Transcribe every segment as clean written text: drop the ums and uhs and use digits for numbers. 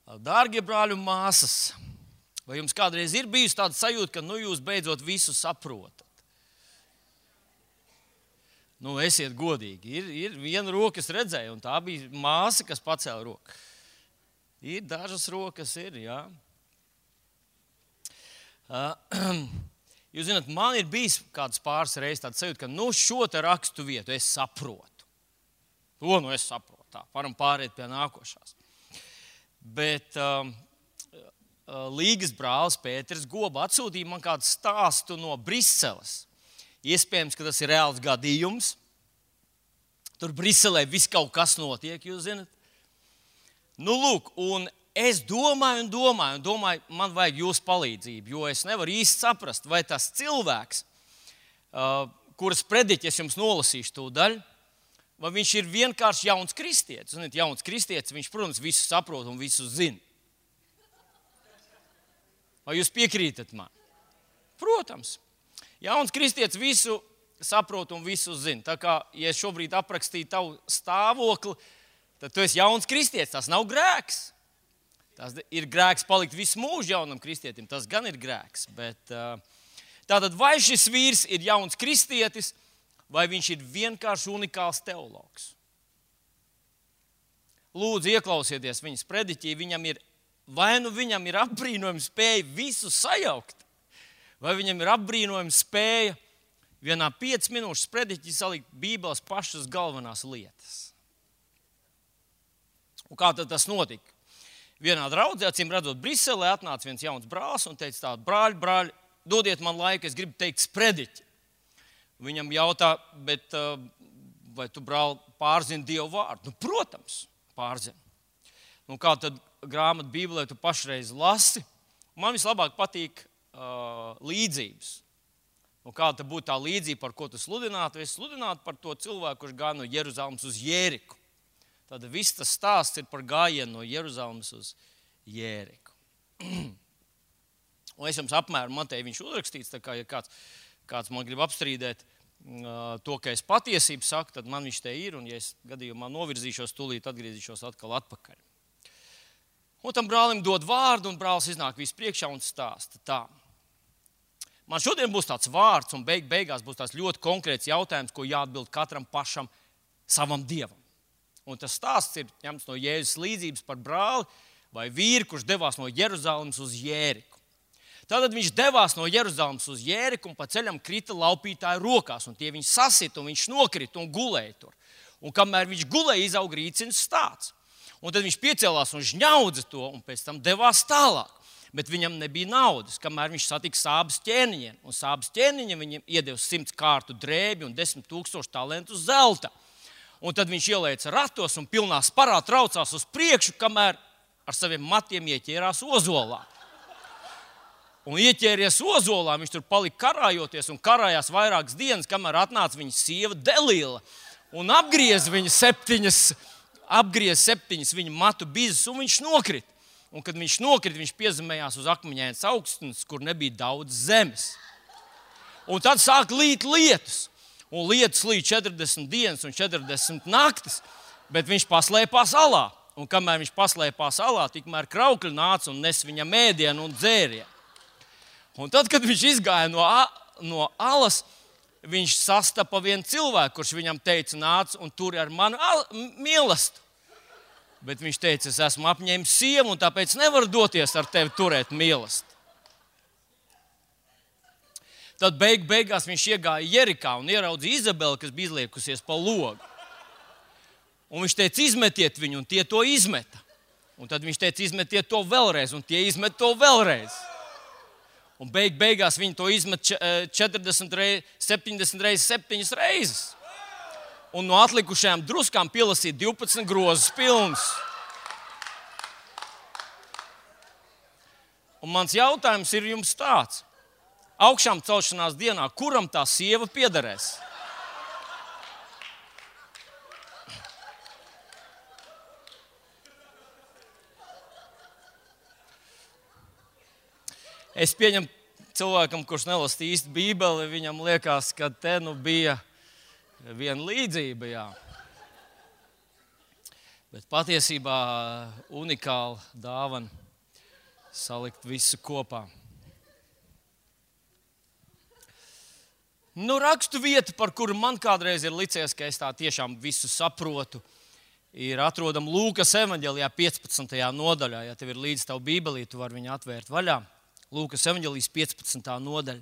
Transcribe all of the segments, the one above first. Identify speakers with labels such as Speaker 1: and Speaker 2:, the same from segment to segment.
Speaker 1: Dārgie brāļi un māsas, vai jums kādreiz ir bijusi tāda sajūta, ka jūs beidzot visu saprotat? Esiet godīgi. Ir viena roka, kas redzēja, un tā bija māsa, kas pacēla roku. Ir dažas rokas, jā. Jūs zināt, man ir bijis kāds pāris reizes tāds sajūta, ka šo te rakstu vietu es saprotu. To es saprotu. Tā, varam pāriet pie nākošās. Bet Līgas brālis Pēters Goba atsūtīja man kādu stāstu no Briseles. Iespējams, ka tas ir reāls gadījums. Tur Briselē viss kaut kas notiek, jūs zināt. Lūk, un es domāju, man vajag jūsu palīdzību, jo es nevaru īsti saprast, vai tas cilvēks, kuras prediķi es jums nolasīšu tūdaļ, vai viņš ir vienkārši jauns kristietis. Ziniet, jauns kristietis, viņš, protams, visu saprot un visu zina. Vai jūs piekrītat man? Protams. Jauns kristietis visu saprot un visu zina. Tā kā, ja es šobrīd aprakstīju tavu stāvokli, tad tu esi jauns kristietis. Tas nav grēks. Tas ir grēks palikt visu mūžu jaunam kristietim. Tas gan ir grēks. Bet, tātad vai šis vīrs ir jauns kristietis, vai viņš ir vienkārši unikāls teologs? Lūdzu, ieklausieties viņas prediķī. Viņam ir apbrīnojama spēja visu sajaukt, vai viņam ir apbrīnojama spēja vienā 5 minūšu prediķī salikt Bībeles pašas galvenās lietas. Un kā tad tas notika? Vienā draudzē, acīm redzot, Briselē atnāca viens jauns brālis un teica tā: brāļi, dodiet man laiku, es gribu teikt sprediķi. Viņam jautā, bet vai tu, brāl, pārzini Dievu vārdu? Protams, pārzini. Kā tad grāmatu Bībelē tu pašreiz lasi? Man vislabāk patīk līdzības. Kāda būtu tā līdzība, par ko tu sludinātu? Es sludinātu par to cilvēku, kurš gāja no Jeruzalemes uz Jēriku. Tad viss tas stāsts ir par gājienu no Jeruzalemes uz Jēriku. Un es jums apmēram, man te viņš uzrakstīts, tā kā ja kāds man grib apstrīdēt to, ka es patiesību saku, tad man viņš te ir, un ja es gadījumā novirzīšos tūlīt, atgriezīšos atkal atpakaļ. Un tam brālim dod vārdu, un brālis iznāk visu priekšā un stāsta tā. Man šodien būs tāds vārds, un beigās būs tāds ļoti konkrēts jautājums, ko jāatbild katram pašam savam dievam. Un tas stāsts ir ņemts no Jēzus līdzības par brāli vai vīru, kurš devās no Jeruzalemes uz Jēriku. Tātad viņš devās no Jeruzalemes uz Jēriku un pa ceļam krita laupītāju rokās, un tie viņš sasita, un viņš nokrita un gulēja tur. Un kamēr viņš gulēja, izauga rīcins stāts. Un tad viņš piecēlās un žņaudza to, un pēc tam devās tālāk. Bet viņam nebija naudas, kamēr viņš satika sābas ķēniņiem. Un sābas ķēniņiem viņam iedeva 100 kārtu drēbi un 10,000 talentu zelta. Un tad viņš ielēca ratos un pilnā sparā traucās uz priekšu, kamēr ar saviem matiem ieķērās ozolā. Un ieķēries ozolā, viņš tur palika karājoties un karājās vairākas dienas, kamēr atnāca viņa sieva Delila un apgriez 7 viņa matu bizes, un viņš nokrita. Un kad viņš nokrita, viņš piezemējās uz akmeņainas augstnes, kur nebija daudz zemes. Un tad sāk līt lietus. Un lietus līd 40 dienas un 40 naktis, bet viņš paslēpās alā. Un kamēr viņš paslēpās alā, tikmēr kraukļi nāca un nes viņam ēdienu un dzērienu. Un tad, kad viņš izgāja no alas, viņš sastapa vienu cilvēku, kurš viņam teica: nāc un turi ar manu mīlestību. Bet viņš teica: es esmu apņēmis sievu, un tāpēc nevaru doties ar tevi turēt mīlestību. Tad beigās viņš iegāja Jerikā un ieraudzīja Izabeli, kas bija izliekusies pa logu. Un viņš teica: izmetiet viņu, un tie to izmeta. Un tad viņš teica: izmetiet to vēlreiz, un tie izmet to vēlreiz. Un beigās viņi to izmet 70 reizes 7 reizes. Un no atlikušajām druskām pielasīja 12 grozus pilnus. Un mans jautājums ir jums tāds: augšām celšanās dienā, kuram tā sieva piederēs? Es pieņemu cilvēkam, kurš nelasa īsti Bībeli, viņam liekas, ka te bija viena līdzība. Jā. Bet patiesībā unikāla dāvana salikt visu kopā. Rakstu vieta, par kuru man kādreiz ir licies, ka es tā tiešām visu saprotu, ir atrodama Lūkas evaņģelijā 15. nodaļā. Ja tev ir līdz tavu bībelī, tu vari viņu atvērt vaļā. Lūkas evaņģelijas 15. nodaļa.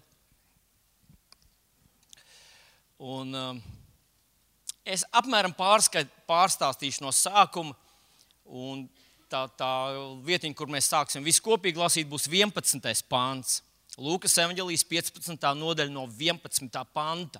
Speaker 1: Un es apmēram pārstāstīšu no sākuma, un tā vietiņa, kur mēs sāksim visu kopīgi lasīt, būs 11. pants. Lūkas evaņģelijas 15. nodaļa no 11. panta.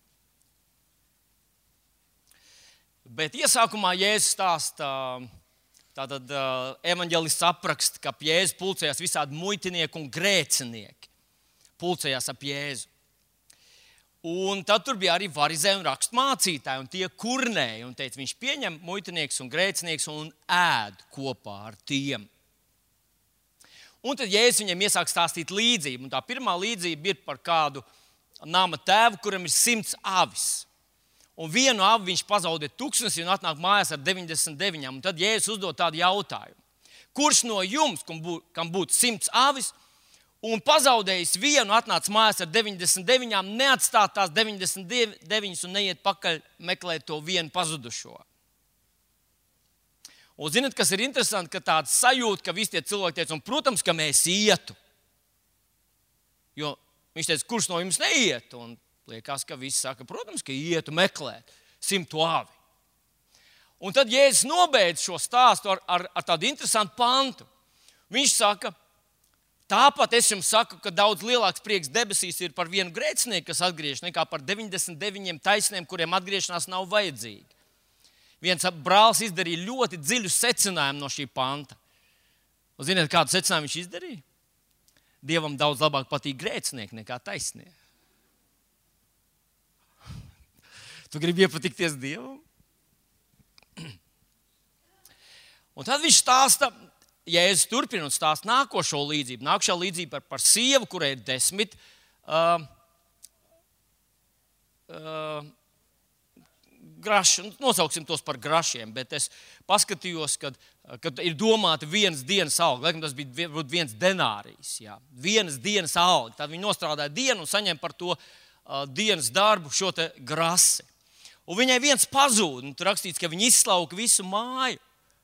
Speaker 1: Bet iesākumā Jēzus stāsta, tātad evaņģelists apraksta, ka ap Jēzu pulcējās visādi muitinieki un grēcinieki. Pulcējās ap Jēzu. Un tad tur bija arī farizēji un rakstmācītāji, un tie kurnēja, un teica, viņš pieņem muitinieks un grēcinieks un ēd kopā ar tiem. Un tad Jēzus viņiem iesāk stāstīt līdzību, un tā pirmā līdzība ir par kādu nama tēvu, kuram ir 100 avis. Un vienu avi viņš pazaudē tūkstnesī un atnāk mājās ar 99, un tad Jēzus uzdod tādu jautājumu. Kurš no jums, kam būtu 100 avis, un pazaudējis vienu, atnāca mājās ar 99, neatstāt tās 99 un neiet pakaļ meklēt to vienu pazudušo. Un zināt, kas ir interesanti, ka tāds sajūta, ka visi tie cilvēki teica, un protams, ka mēs ietu. Jo viņš teica, kurš no jums neiet? Un liekas, ka visi saka, protams, ka ietu meklēt 100 avi. Un tad Jēzus nobeidz šo stāstu ar tādu interesantu pantu. Viņš saka, tāpat es jums saku, ka daudz lielāks prieks debesīs ir par vienu grēcinieku, kas atgriežas, nekā par 99 taisniem, kuriem atgriešanās nav vajadzīga. Viens brālis izdarīja ļoti dziļu secinājumu no šī panta. Un ziniet, kādu secinājumu viņš izdarīja? Dievam daudz labāk patīk grēcinieki nekā taisnieki. Tu gribi iepatikties Dievam? Un tad viņš stāsta, Jēzus turpina un stāsta nākošo līdzību. Nākošā līdzība par sievu, kurai ir 10 graši. Nosauksim tos par grašiem, bet es paskatījos, kad ir domāta vienas dienas alga. Laikam tas bija viens denārijs. Jā. Vienas dienas alga. Tad viņi nostrādāja dienu un saņem par to dienas darbu šo te grasi. Un viņai viens pazūd. Tur rakstīts, ka viņi izslauka visu māju.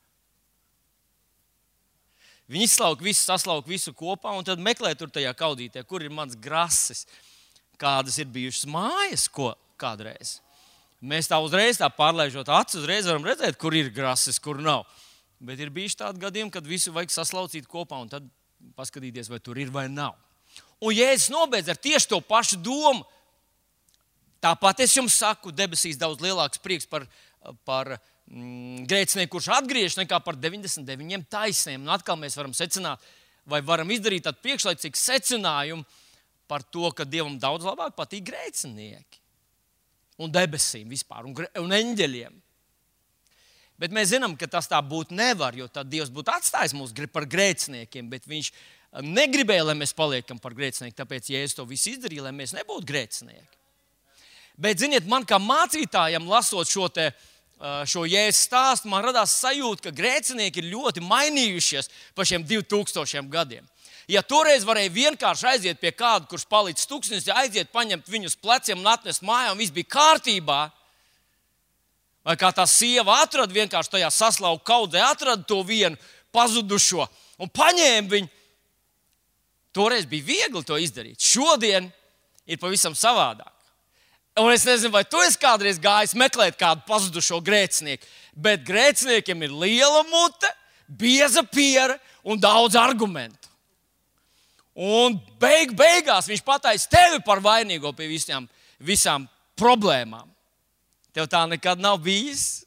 Speaker 1: Viņi izslauka visu, saslauka visu kopā un tad meklē tur tajā kaudītē, kur ir mans grasis, kādas ir bijušas mājas, kādreiz. Mēs tā uzreiz pārlaižot acis, uzreiz varam redzēt, kur ir grasis, kur nav. Bet ir bijuši tādi gadījumi, kad visu vajag saslaucīt kopā un tad paskatīties, vai tur ir vai nav. Un Jēzus nobeidz ar tieši to pašu domu. Tāpat es jums saku, debesīs daudz lielāks prieks par grēcinieku, kurš atgriežas, nekā par 99 taisniem. Un atkal mēs varam secināt, vai varam izdarīt tādu priekšlaicīgu secinājumu par to, ka Dievam daudz labāk patīk grēcinieki. Un debesīm vispār, un eņģeļiem. Bet mēs zinām, ka tas tā būt nevar, jo tad Dievs būtu atstājis mūs par grēciniekiem, bet viņš negribēja, lai mēs paliekam par grēcinieku, tāpēc Jēzus to visu izdarīja, lai mēs nebūtu grēcinieki. Bet, ziniet, man kā mācītājam, lasot šo Jēzus stāstu, man radās sajūta, ka grēcinieki ir ļoti mainījušies pa šiem 2000 gadiem. Ja toreiz varēja vienkārši aiziet pie kāda, kurš palicis tūkstnesis, aiziet, paņemt viņu uz pleciem un atnest mājā, un viss bija kārtībā, vai kā tā sieva atrada vienkārši tajā saslauku kaudzē, atrada to vienu pazudušo un paņēma viņu, toreiz bija viegli to izdarīt. Šodien ir pavisam savādāk. Un es nezinu, vai tu esi kādreiz gājis meklēt kādu pazudušo grēcinieku, bet grēciniekiem ir liela mute, bieza piere un daudz argumentu. Un beigās viņš pataisa tevi par vainīgo pie visām problēmām. Tev tā nekad nav bijis?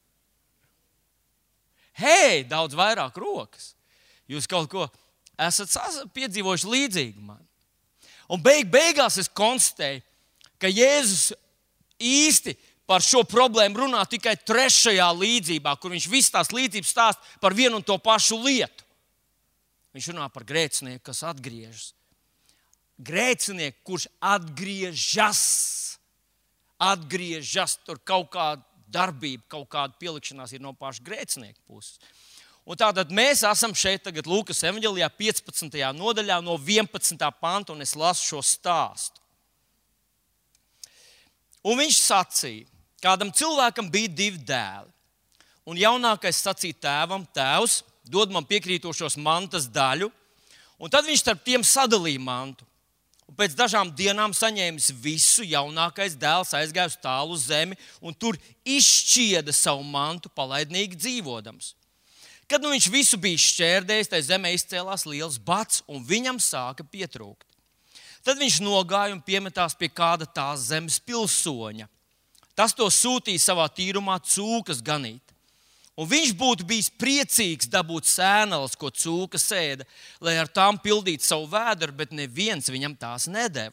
Speaker 1: Hei, daudz vairāk rokas. Jūs kaut ko esat piedzīvojuši līdzīgi man. Un beigās es konstatēju, ka Jēzus īsti par šo problēmu runā tikai 3. līdzībā, kur viņš visas tās līdzības stāsta par vienu un to pašu lietu. Viņš runā par grēcinieku, kas atgriežas. Grēcinieku, kurš atgriežas tur kaut kā darbība, kaut kāda pielikšanās ir no paša grēcinieka puses. Un tātad mēs esam šeit tagad Lūkas evaņģēlijā 15. nodaļā no 11. panta, un es lasu šo stāstu. Un viņš sacīja, kādam cilvēkam bija 2 dēli. Un jaunākais sacīja tēvam, tēvs, dod man piekrītošos mantas daļu, un tad viņš starp tiem sadalīja mantu. Un pēc dažām dienām saņēmis visu, jaunākais dēls aizgāja uz tālu zemi un tur izšķieda savu mantu, palaidnīgi dzīvodams. Kad viņš visu bija šķērdējis, tai zemē izcēlās liels bats un viņam sāka pietrūkt. Tad viņš nogāja un piemetās pie kāda tās zemes pilsoņa. Tas to sūtīja savā tīrumā cūkas ganīt. Un viņš būtu bijis priecīgs dabūt sēneles, ko cūka sēda, lai ar tām pildītu savu vēdru, bet neviens viņam tās nedeva.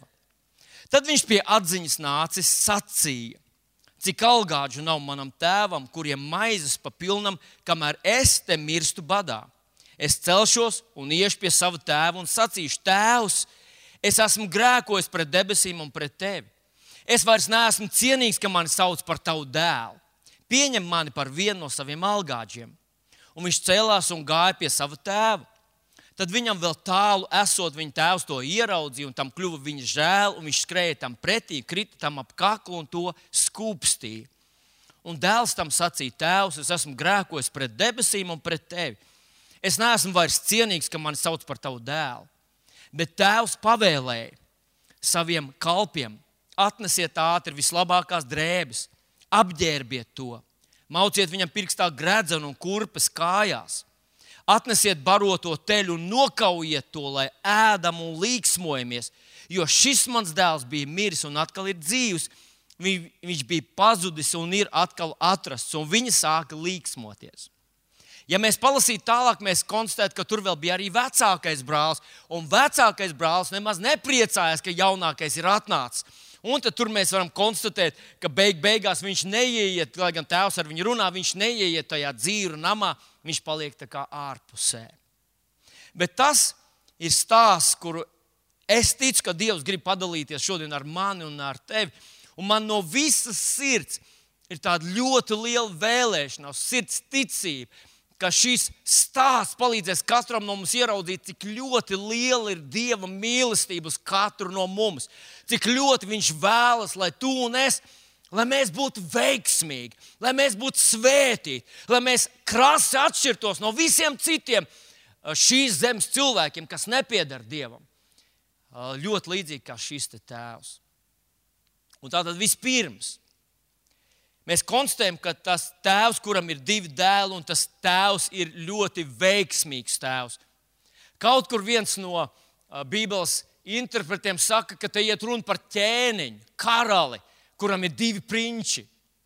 Speaker 1: Tad viņš pie atziņas nācis sacīja, cik algāģu nav manam tēvam, kuriem maizes pa pilnam, kamēr es te mirstu badā. Es celšos un iešu pie sava tēva un sacīšu, tēvs, es esmu grēkojis pret debesīm un pret tevi. Es vairs neesmu cienīgs, ka mani sauc par tavu dēlu. Pieņem mani par vienu no saviem algāģiem. Un viņš cēlās un gāja pie sava tēva. Tad viņam vēl tālu esot, viņa tēvs to ieraudzīja, un tam kļuva viņa žēl, un viņš skrēja tam pretī, krita tam ap kaklu un to skūpstīja. Un dēls tam sacīja, tēvs, es esmu grēkojis pret debesīm un pret tevi. Es neesmu vairs cienīgs, ka mani sauc par tavu dēlu. Bet tēvs pavēlēja saviem kalpiem, atnesiet ātri vislabākās drēbes, apģērbiet to, mauciet viņam pirkstā gredzenu un kurpes kājās. Atnesiet baroto teļu un nokaujiet to, lai ēdam un līksmojamies, jo šis mans dēls bija miris un atkal ir dzīvs. Viņš bija pazudis un ir atkal atrasts, un viņi sāka līksmoties. Ja mēs palasītu tālāk, mēs konstatētu, ka tur vēl bija arī vecākais brālis, un vecākais brālis nemaz nepriecājās, ka jaunākais ir atnācis. Un tad tur mēs varam konstatēt, ka beigās viņš neieiet, lai gan tēvs ar viņu runā, viņš neieiet tajā dzīru namā, viņš paliek tā kā ārpusē. Bet tas ir stāsts, kuru es ticu, ka Dievs grib padalīties šodien ar mani un ar tevi. Un man no visas sirds ir tāda ļoti liela vēlēšanās, sirds ticība, ka šis stāsts palīdzēs katram no mums ieraudzīt, cik ļoti liela ir Dieva mīlestība uz katru no mums. Cik ļoti Viņš vēlas, lai tu un es, lai mēs būtu veiksmīgi, lai mēs būtu svētīti, lai mēs krasi atšķirtos no visiem citiem šīs zemes cilvēkiem, kas nepieder Dievam. Ļoti līdzīgi kā šis te tēvs. Un tātad vispirms mēs konstatējam, ka tas tēvs, kuram ir 2 dēli, un tas tēvs ir ļoti veiksmīgs tēvs. Kaut kur viens no Bībeles interpretiem saka, ka te iet runa par ķēniņu, karali, kuram ir 2 prinči.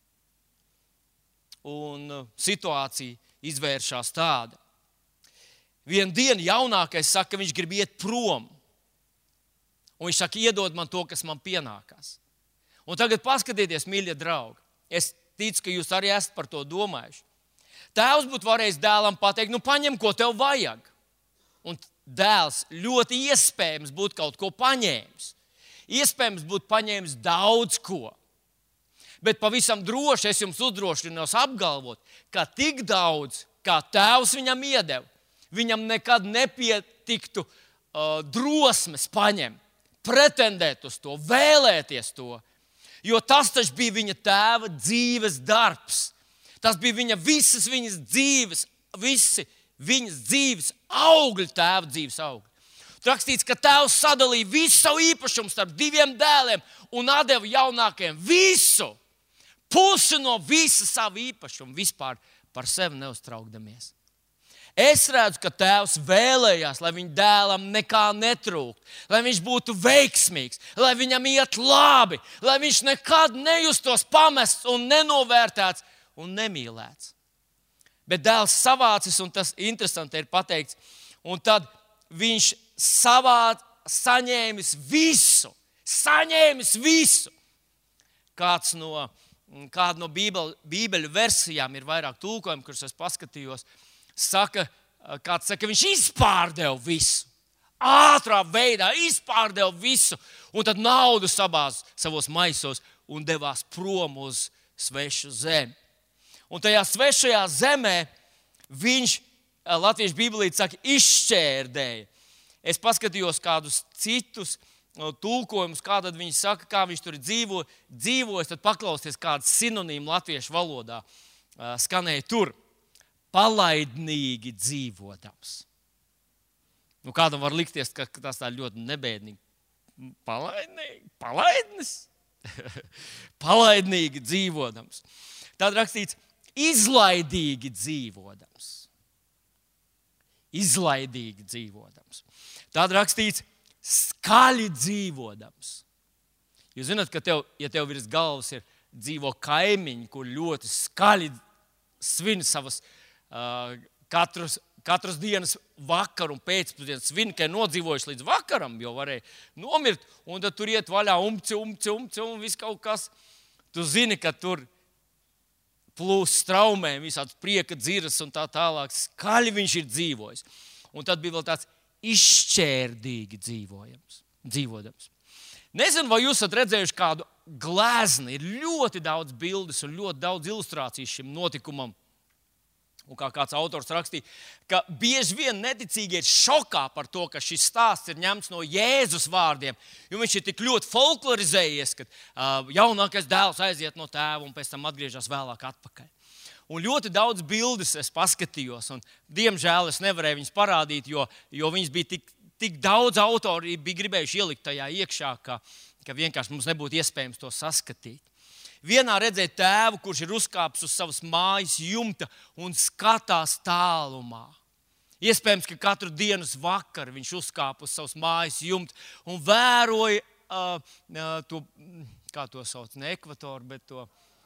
Speaker 1: Un situācija izvēršās tāda. Vienu dienu jaunākais saka, ka viņš grib iet prom. Un viņš saka, iedod man to, kas man pienākās. Un tagad paskatieties, mīļie draugi. Es ticu, ka jūs arī esat par to domājuši. Tēvs būtu varējis dēlam pateikt, paņem, ko tev vajag. Un dēls ļoti iespējams būtu kaut ko paņēmis. Iespējams būtu paņēmis daudz ko. Bet pavisam droši es jums uzdrošinos apgalvot, ka tik daudz, kā tēvs viņam iedeva, viņam nekad nepietiktu drosmes paņemt, pretendēt uz to, vēlēties to. Jo tas taču bija viņa tēva dzīves darbs. Tas bija visas viņas dzīves, visi viņas dzīves augļi, tēva dzīves augļi. Rakstīts, ka tēvs sadalīja visu savu īpašumu starp 2 dēliem un atdeva jaunākajiem visu, pusi no visa savu īpašumu, vispār par sevi neuztraukdamies. Es redzu, ka tēvs vēlējās, lai viņa dēlam nekā netrūkt, lai viņš būtu veiksmīgs, lai viņam iet labi, lai viņš nekad nejustos pamests un nenovērtēts un nemīlēts. Bet dēls savācis, un tas interesanti ir pateikts, un tad viņš saņēmis visu. Kāda no Bībeļu versijām ir vairāk tulkojumu, kurus es paskatījos, kāds saka, viņš izpārdeva visu. Ātrā veidā izpārdeva visu. Un tad naudu sabāz savos maisos un devās prom uz svešu zemi. Un tajā svešajā zemē viņš, latviešu bībelīte saka, izšķērdēja. Es paskatījos kādus citus tulkojumus, kā tad viņi saka, kā viņš tur dzīvojis, tad paklausties kādu sinonīmu latviešu valodā. Skanēja tur, palaidnīgi dzīvodams. Nu, kādam var likties, ka tas tā ļoti nebēdnīgi. Palaidnis? Palaidnīgi dzīvodams. Tad rakstīts, izlaidīgi dzīvodams. Izlaidīgi dzīvodams. Tad rakstīts, skaļi dzīvodams. Jūs zināt, ka ja tev virs galvas ir dzīvo kaimiņi, kur ļoti skaļi svin savas katras dienas vakaru un pēcpusdienas svin, ka ir nodzīvojuši līdz vakaram, jo varēja nomirt, un tad tur iet vaļā umci un viss kaut kas. Tu zini, ka tur plūst straumēm, visāds prieka dziras un tā tālāk. Skaļi viņš ir dzīvojis. Un tad bija vēl tāds izšķērdīgi dzīvodams. Nezinu, vai jūs esat redzējuši kādu glezni. Ir ļoti daudz bildes un ļoti daudz ilustrācijas šim notikumam. Un kā kāds autors rakstīja, ka bieži vien neticīgi ir šokā par to, ka šis stāsts ir ņemts no Jēzus vārdiem. Jo viņš ir tik ļoti folklorizējies, ka jaunākais dēls aiziet no tēva un pēc tam atgriežas vēlāk atpakaļ. Un ļoti daudz bildes es paskatījos, un diemžēl es nevarēju viņas parādīt, jo viņas bija tik daudz autori bija gribējuši ielikt tajā iekšā, ka vienkārši mums nebūtu iespējams to saskatīt. Vienā redzēja tēvu, kurš ir uzkāpis uz savas mājas jumta un skatās tālumā. Iespējams, ka katru dienas vakaru viņš uzkāpa uz savas mājas jumta un vēroja to, kā to sauc, ne ekvatoru, bet to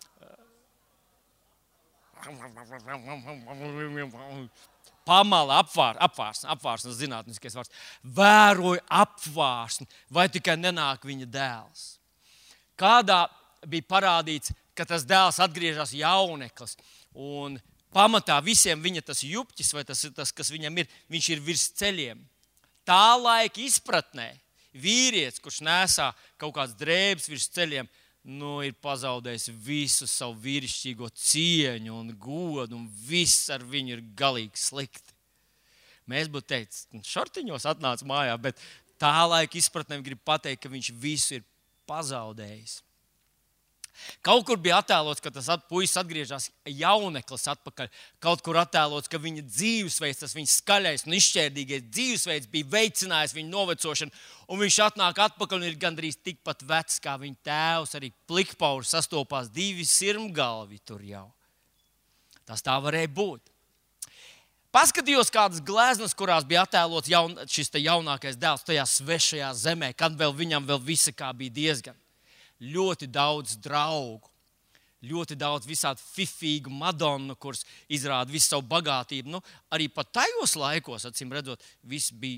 Speaker 1: pamala apvārsnes zinātniskais vārds. Vēroja apvārsni, vai tikai nenāk viņa dēls. Kādā bija parādīts, ka tas dēls atgriežas jauneklis. Un pamatā visiem viņa tas jupķis, vai tas, kas viņam ir, viņš ir virs ceļiem. Tā laika izpratnē vīrietis, kurš nesā kaut kāds drēbes virs ceļiem, ir pazaudējis visu savu vīrišķīgo cieņu un godu, un viss ar viņu ir galīgi slikti. Mēs būtu teicis, šortiņos atnāca mājā, bet tā laika izpratnē grib pateikt, ka viņš visu ir pazaudējis. Kaut kur bija attēlots, ka tas puisis atgriežas jauneklis atpakaļ. Kaut kur attēlots, ka viņa dzīvesveids, tas viņa skaļais un izšķērdīgais dzīvesveids bija veicinājis viņa novecošanu. Un viņš atnāk atpakaļ un ir gandrīz tikpat vecs kā viņa tēvs. Arī plikpauri sastopās divi sirmgalvi tur jau. Tas tā varēja būt. Paskatījos kādas gleznas, kurās bija attēlots šis jaunākais dēls tajā svešajā zemē, kad viņam vēl visa kā bija diezgan. Ļoti daudz draugu, ļoti daudz visādi fifīgu madonu, kuras izrāda visu savu bagātību. Arī pat tajos laikos, acīm redzot, viss bija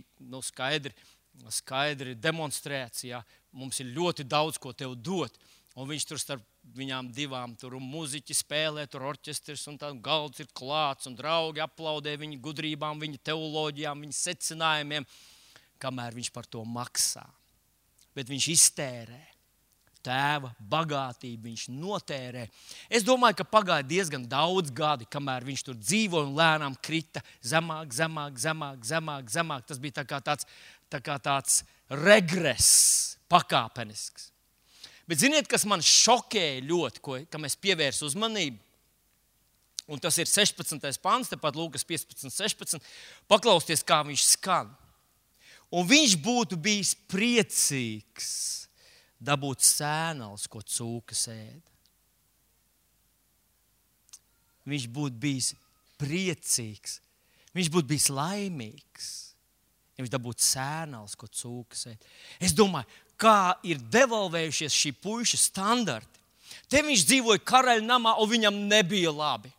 Speaker 1: skaidri demonstrēts. Ja? Mums ir ļoti daudz, ko tev dot. Un viņš tur starp viņām divām tur muziķi spēlē, tur orķestris un tā galds ir klāts. Un draugi aplaudē viņa gudrībām, viņa teoloģijām, viņa secinājumiem, kamēr viņš par to maksā. Bet viņš iztērē. Tēva bagātību viņš notērē. Es domāju, ka pagāja diezgan daudz gadi, kamēr viņš tur dzīvoja un lēnām krita zemāk. Tas bija tā kā tāds regress, pakāpenisks. Bet ziniet, kas man šokēja ļoti, kam es pievērsu uzmanību? Un tas ir 16. pants, tepat Lūkas 15:16. Paklausieties, kā viņš skan. Un viņš būtu bijis priecīgs dabūt sēnals, ko cūkas ēd. Viņš būtu bijis priecīgs. Viņš būtu bijis laimīgs, ja viņš dabūtu sēnals, ko cūkas ēd. Es domāju, kā ir devalvējušies šī puiša standarti. Te viņš dzīvoja karaļa namā, un viņam nebija labi.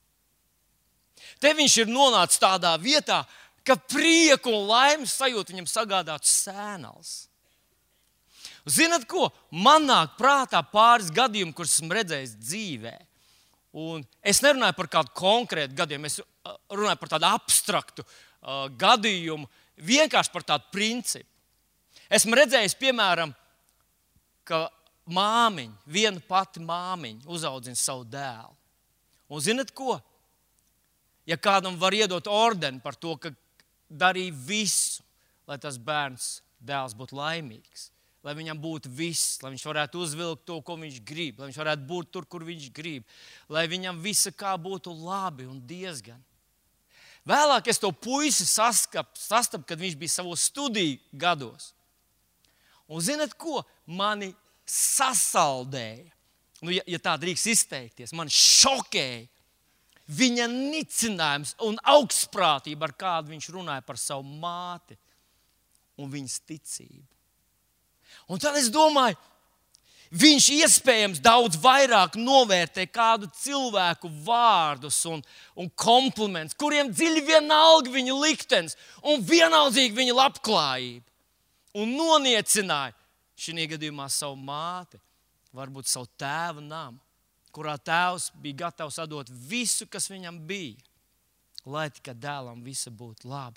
Speaker 1: Te viņš ir nonācis tādā vietā, ka prieku un laimes sajūta viņam sagādātu sēnals. Zināt ko? Man nāk prātā pāris gadījumi, kurus esmu redzējis dzīvē. Un es nerunāju par kādu konkrētu gadījumu, es runāju par tādu abstraktu gadījumu, vienkārši par tādu principu. Esmu redzējis, piemēram, ka māmiņa, viena pati māmiņa uzaudzina savu dēlu. Un zinat ko? Ja kādam var iedot ordeni par to, ka darīja visu, lai tas dēls būtu laimīgs, lai viņam būtu viss, lai viņš varētu uzvilkt to, ko viņš grib, lai viņš varētu būt tur, kur viņš grib, lai viņam visa kā būtu labi un diezgan. Vēlāk es to puisi sastapu, kad viņš bija savos studiju gados. Un zinat ko? Mani sasaldēja, ja tā drīkst izteikties, mani šokēja viņa nicinājums un augstprātība, ar kādu viņš runāja par savu māti un viņas ticību. Un tad es domāju, viņš iespējams daudz vairāk novērtē kādu cilvēku vārdus un komplimentus, kuriem dziļi vienalga viņa liktenis un vienaldzīgi viņa labklājība. Un noniecināja šī gadījumā savu māti, varbūt savu tēva namu, kurā tēvs bija gatavs atdot visu, kas viņam bija, lai tikai dēlam visa būtu labi.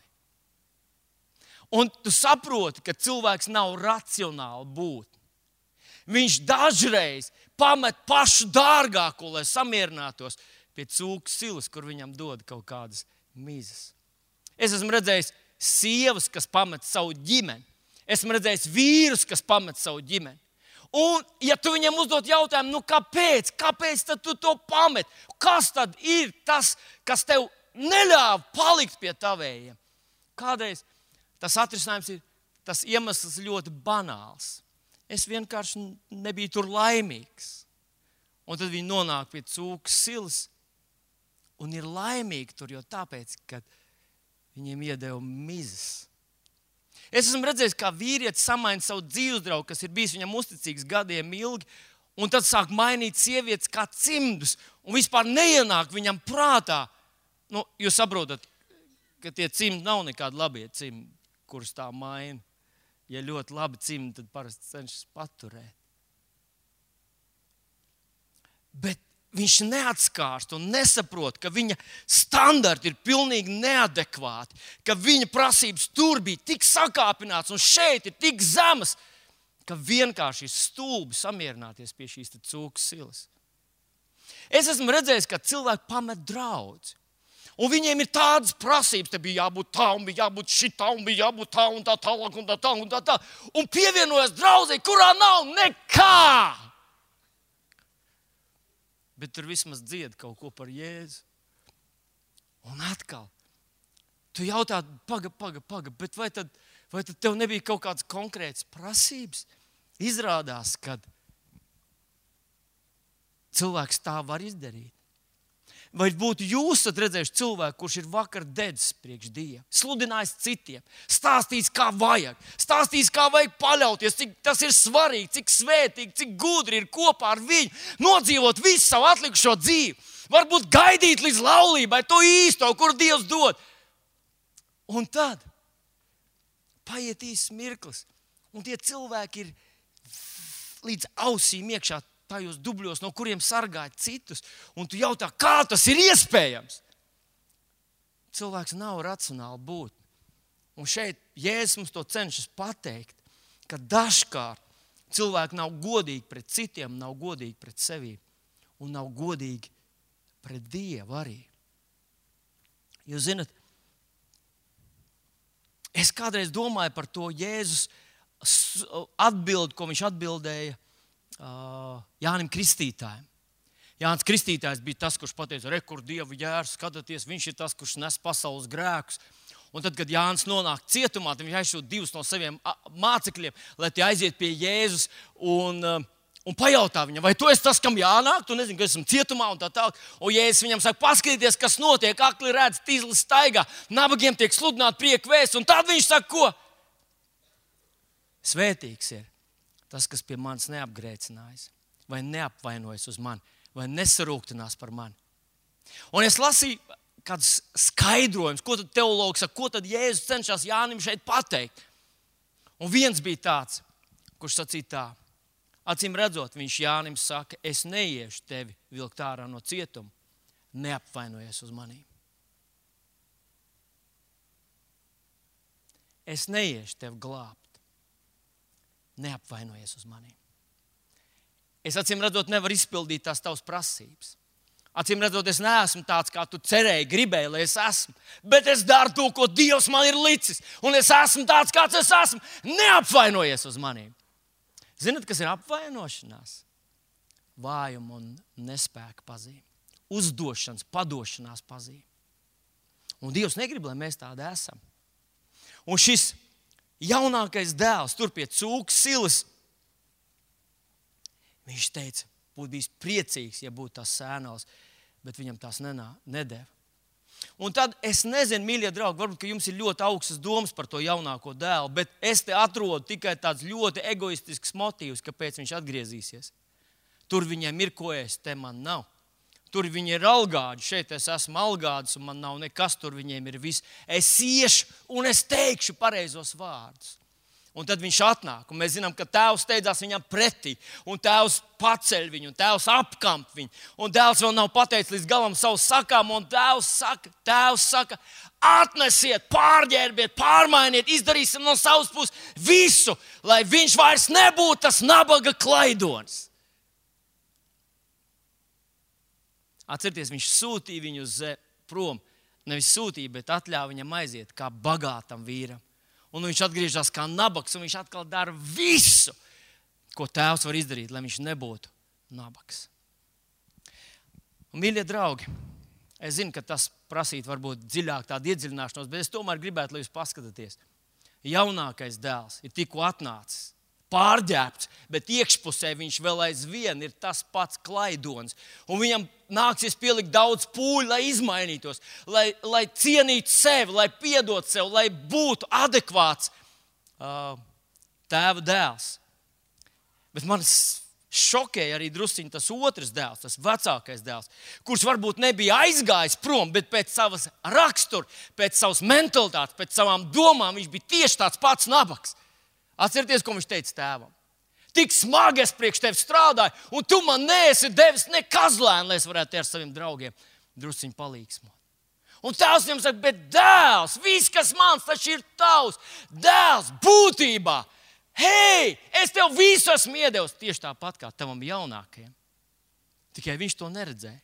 Speaker 1: Un tu saproti, ka cilvēks nav racionāli būtne. Viņš dažreiz pamet pašu dārgāko, lai samierinātos pie cūku silas, kur viņam dod kaut kādas mizas. Es esmu redzējis sievas, kas pamet savu ģimeni. Esmu redzējis vīrus, kas pamet savu ģimeni. Un, ja tu viņam uzdod jautājumu, kāpēc tad tu to pamet? Kas tad ir tas, kas tev neļāva palikt pie tavējiem? Kādreiz tas atrisinājums ir, tas iemesls ļoti banāls. Es vienkārši nebiju tur laimīgs. Un tad viņi nonāk pie cūkas silas un ir laimīgi tur, jo tāpēc, ka viņiem iedeva mizas. Es esmu redzējis, kā vīrietis samaina savu dzīvesdraugu, kas ir bijis viņam uzticīgs gadiem ilgi, un tad sāk mainīt sievietes kā cimdus, un vispār neienāk viņam prātā. Jūs saprotat, ka tie cimdi nav nekādi labie cimdi, kurus tā maina. Ja ļoti labi cimdi, tad parasti cenšas paturēt. Bet viņš neatskārst un nesaprot, ka viņa standarti ir pilnīgi neadekvāti, ka viņa prasības tur bija tik sakāpināts un šeit ir tik zemas, ka vienkārši ir stulbi samierināties pie šīs cūkas silas. Es esmu redzējis, ka cilvēki pamet draudzi. Un viņiem ir tādas prasības, te bija jābūt tā, un bija jābūt šitā, un bija jābūt tā, un tā tālāk, un tā tā, un tā tā. Un pievienojas draudzei, kurā nav nekā. Bet tur vismaz dzied kaut ko par Jēzu. Un atkal, tu jautā, paga, bet vai tad tev nebija kaut kādas konkrētas prasības? Izrādās, ka cilvēks tā var izdarīt. Vai būtu jūs redzējuši cilvēku, kurš ir vakar dedzis priekš Dieva, sludinājis citiem, stāstījis, kā vajag paļauties, cik tas ir svarīgi, cik svētīgi, cik gudri ir kopā ar viņu, nodzīvot visu savu atlikušo dzīvi, varbūt gaidīt līdz laulībai to īsto, kuru Dievs dod. Un tad paiet īsts mirklis, un tie cilvēki ir līdz ausīm iekšā tajos dubļos, no kuriem sargāja citus, un tu jautā, kā tas ir iespējams? Cilvēks nav racionāli būt. Un šeit Jēzus mums to cenšas pateikt, ka dažkārt cilvēki nav godīgi pret citiem, nav godīgi pret sevi un nav godīgi pret Dievu arī. Jūs zināt, es kādreiz domāju par to Jēzus atbildi, ko viņš atbildēja Jānim Kristītājam. Jānis Kristītājs bija tas, kurš pateica, kur Dieva jērs, skatieties, viņš ir tas, kurš nes pasaules grēkus. Un tad, kad Jānis nonāk cietumā, tad viņš aizsūta 2 no saviem mācekļiem, lai tie aiziet pie Jēzus un pajautā viņam, vai tu esi tas, kam jānāk? Tu nezini, ka esam cietumā un tā tālāk. Un Jēzus viņam saka, paskatieties, kas notiek, akli redz, tīzli staigā, nabagiem tiek sludināt prieka vēsts. Un tad viņš saka, ko? Svētīgs ir tas, kas pie manis neapgrēcinājis, vai neapvainojas uz mani, vai nesarūktinās par mani. Un es lasīju kādus skaidrojumus, ko tad teologs saka, ko tad Jēzus cenšas Jānim šeit pateikt. Un viens bija tāds, kurš sacīja tā, acīm redzot, viņš Jānim saka, es neiešu tevi vilkt ārā no cietuma, neapvainojies uz manīm. Es neiešu tevi glābt. Neapvainojies uz maniem. es acīm redzot nevaru izpildīt tās tavas prasības. Acīm redzot, es neesmu tāds, kā tu cerēji, gribēji, lai es esmu. Bet es daru to, ko Dievs man ir licis. Un es esmu tāds, kāds es esmu. Neapvainojies uz maniem. Zinat, kas ir apvainošanās? Vājuma un nespēka pazīme. Uzdošanas, padošanās pazīme. Un Dievs negrib, lai mēs tādi esam. Un šis jaunākais dēls, tur pie cūkas silas, viņš teica, būtu bijis priecīgs, ja būtu tās sēnās, bet viņam tās nedeva. Un tad es nezinu, mīļie draugi, varbūt, ka jums ir ļoti augstas domas par to jaunāko dēlu, bet es te atrodu tikai tāds ļoti egoistisks motīvs, kāpēc viņš atgriezīsies. Tur viņiem ir ko ēst, te man nav. Tur viņi ir algādi, šeit es esmu algādis un man nav nekas, tur viņiem ir viss. Es iešu un es teikšu pareizos vārdus. Un tad viņš atnāk, un mēs zinām, ka tēvs steidzās viņam pretī, un tēvs paceļ viņu, un tēvs apkamp viņu, un dēls vēl nav pateicis līdz galam savu sakām, un tēvs saka, atnesiet, pārģērbiet, pārmainiet, izdarīsim no savas puses visu, lai viņš vairs nebūtu tas nabaga klaidonis. Atcerieties, viņš sūtīja viņu prom, nevis sūtīja, bet atļāva viņam aiziet kā bagātam vīram. Un viņš atgriežas kā nabaks, un viņš atkal dara visu, ko tēvs var izdarīt, lai viņš nebūtu nabaks. Un, mīļie draugi, es zinu, ka tas prasīt varbūt dziļāk tādu iedziļināšanos, bet es tomēr gribētu, lai jūs paskatāties. Jaunākais dēls ir tikko atnācis, pārģērbts, bet iekšpusē viņš vēl aizvien ir tas pats klaidonis. Un viņam nāksies pielikt daudz pūļu, lai izmainītos, lai cienītu sevi, lai piedot sev, lai būtu adekvāts tēva dēls. Bet man šokēja arī drusciņi tas otrs dēls, tas vecākais dēls, kurš varbūt nebija aizgājis prom, bet pēc savas rakstura, pēc savas mentalitātes, pēc savām domām viņš bija tieši tāds pats nabaks. Atcerieties, ko viņš teica tēvam. Tik smagi es priekš tevi strādāju, un tu man neesi devis ne kazlēnu, lai es varētu ar saviem draugiem drusciņi palīgsmot. Un tēvs viņam saka, bet dēls, viss, kas mans, taču ir tavs. Dēls, būtībā, hei, es tev visu esmu iedevis tieši tāpat kā tavam jaunākajam. Tikai viņš to neredzēja.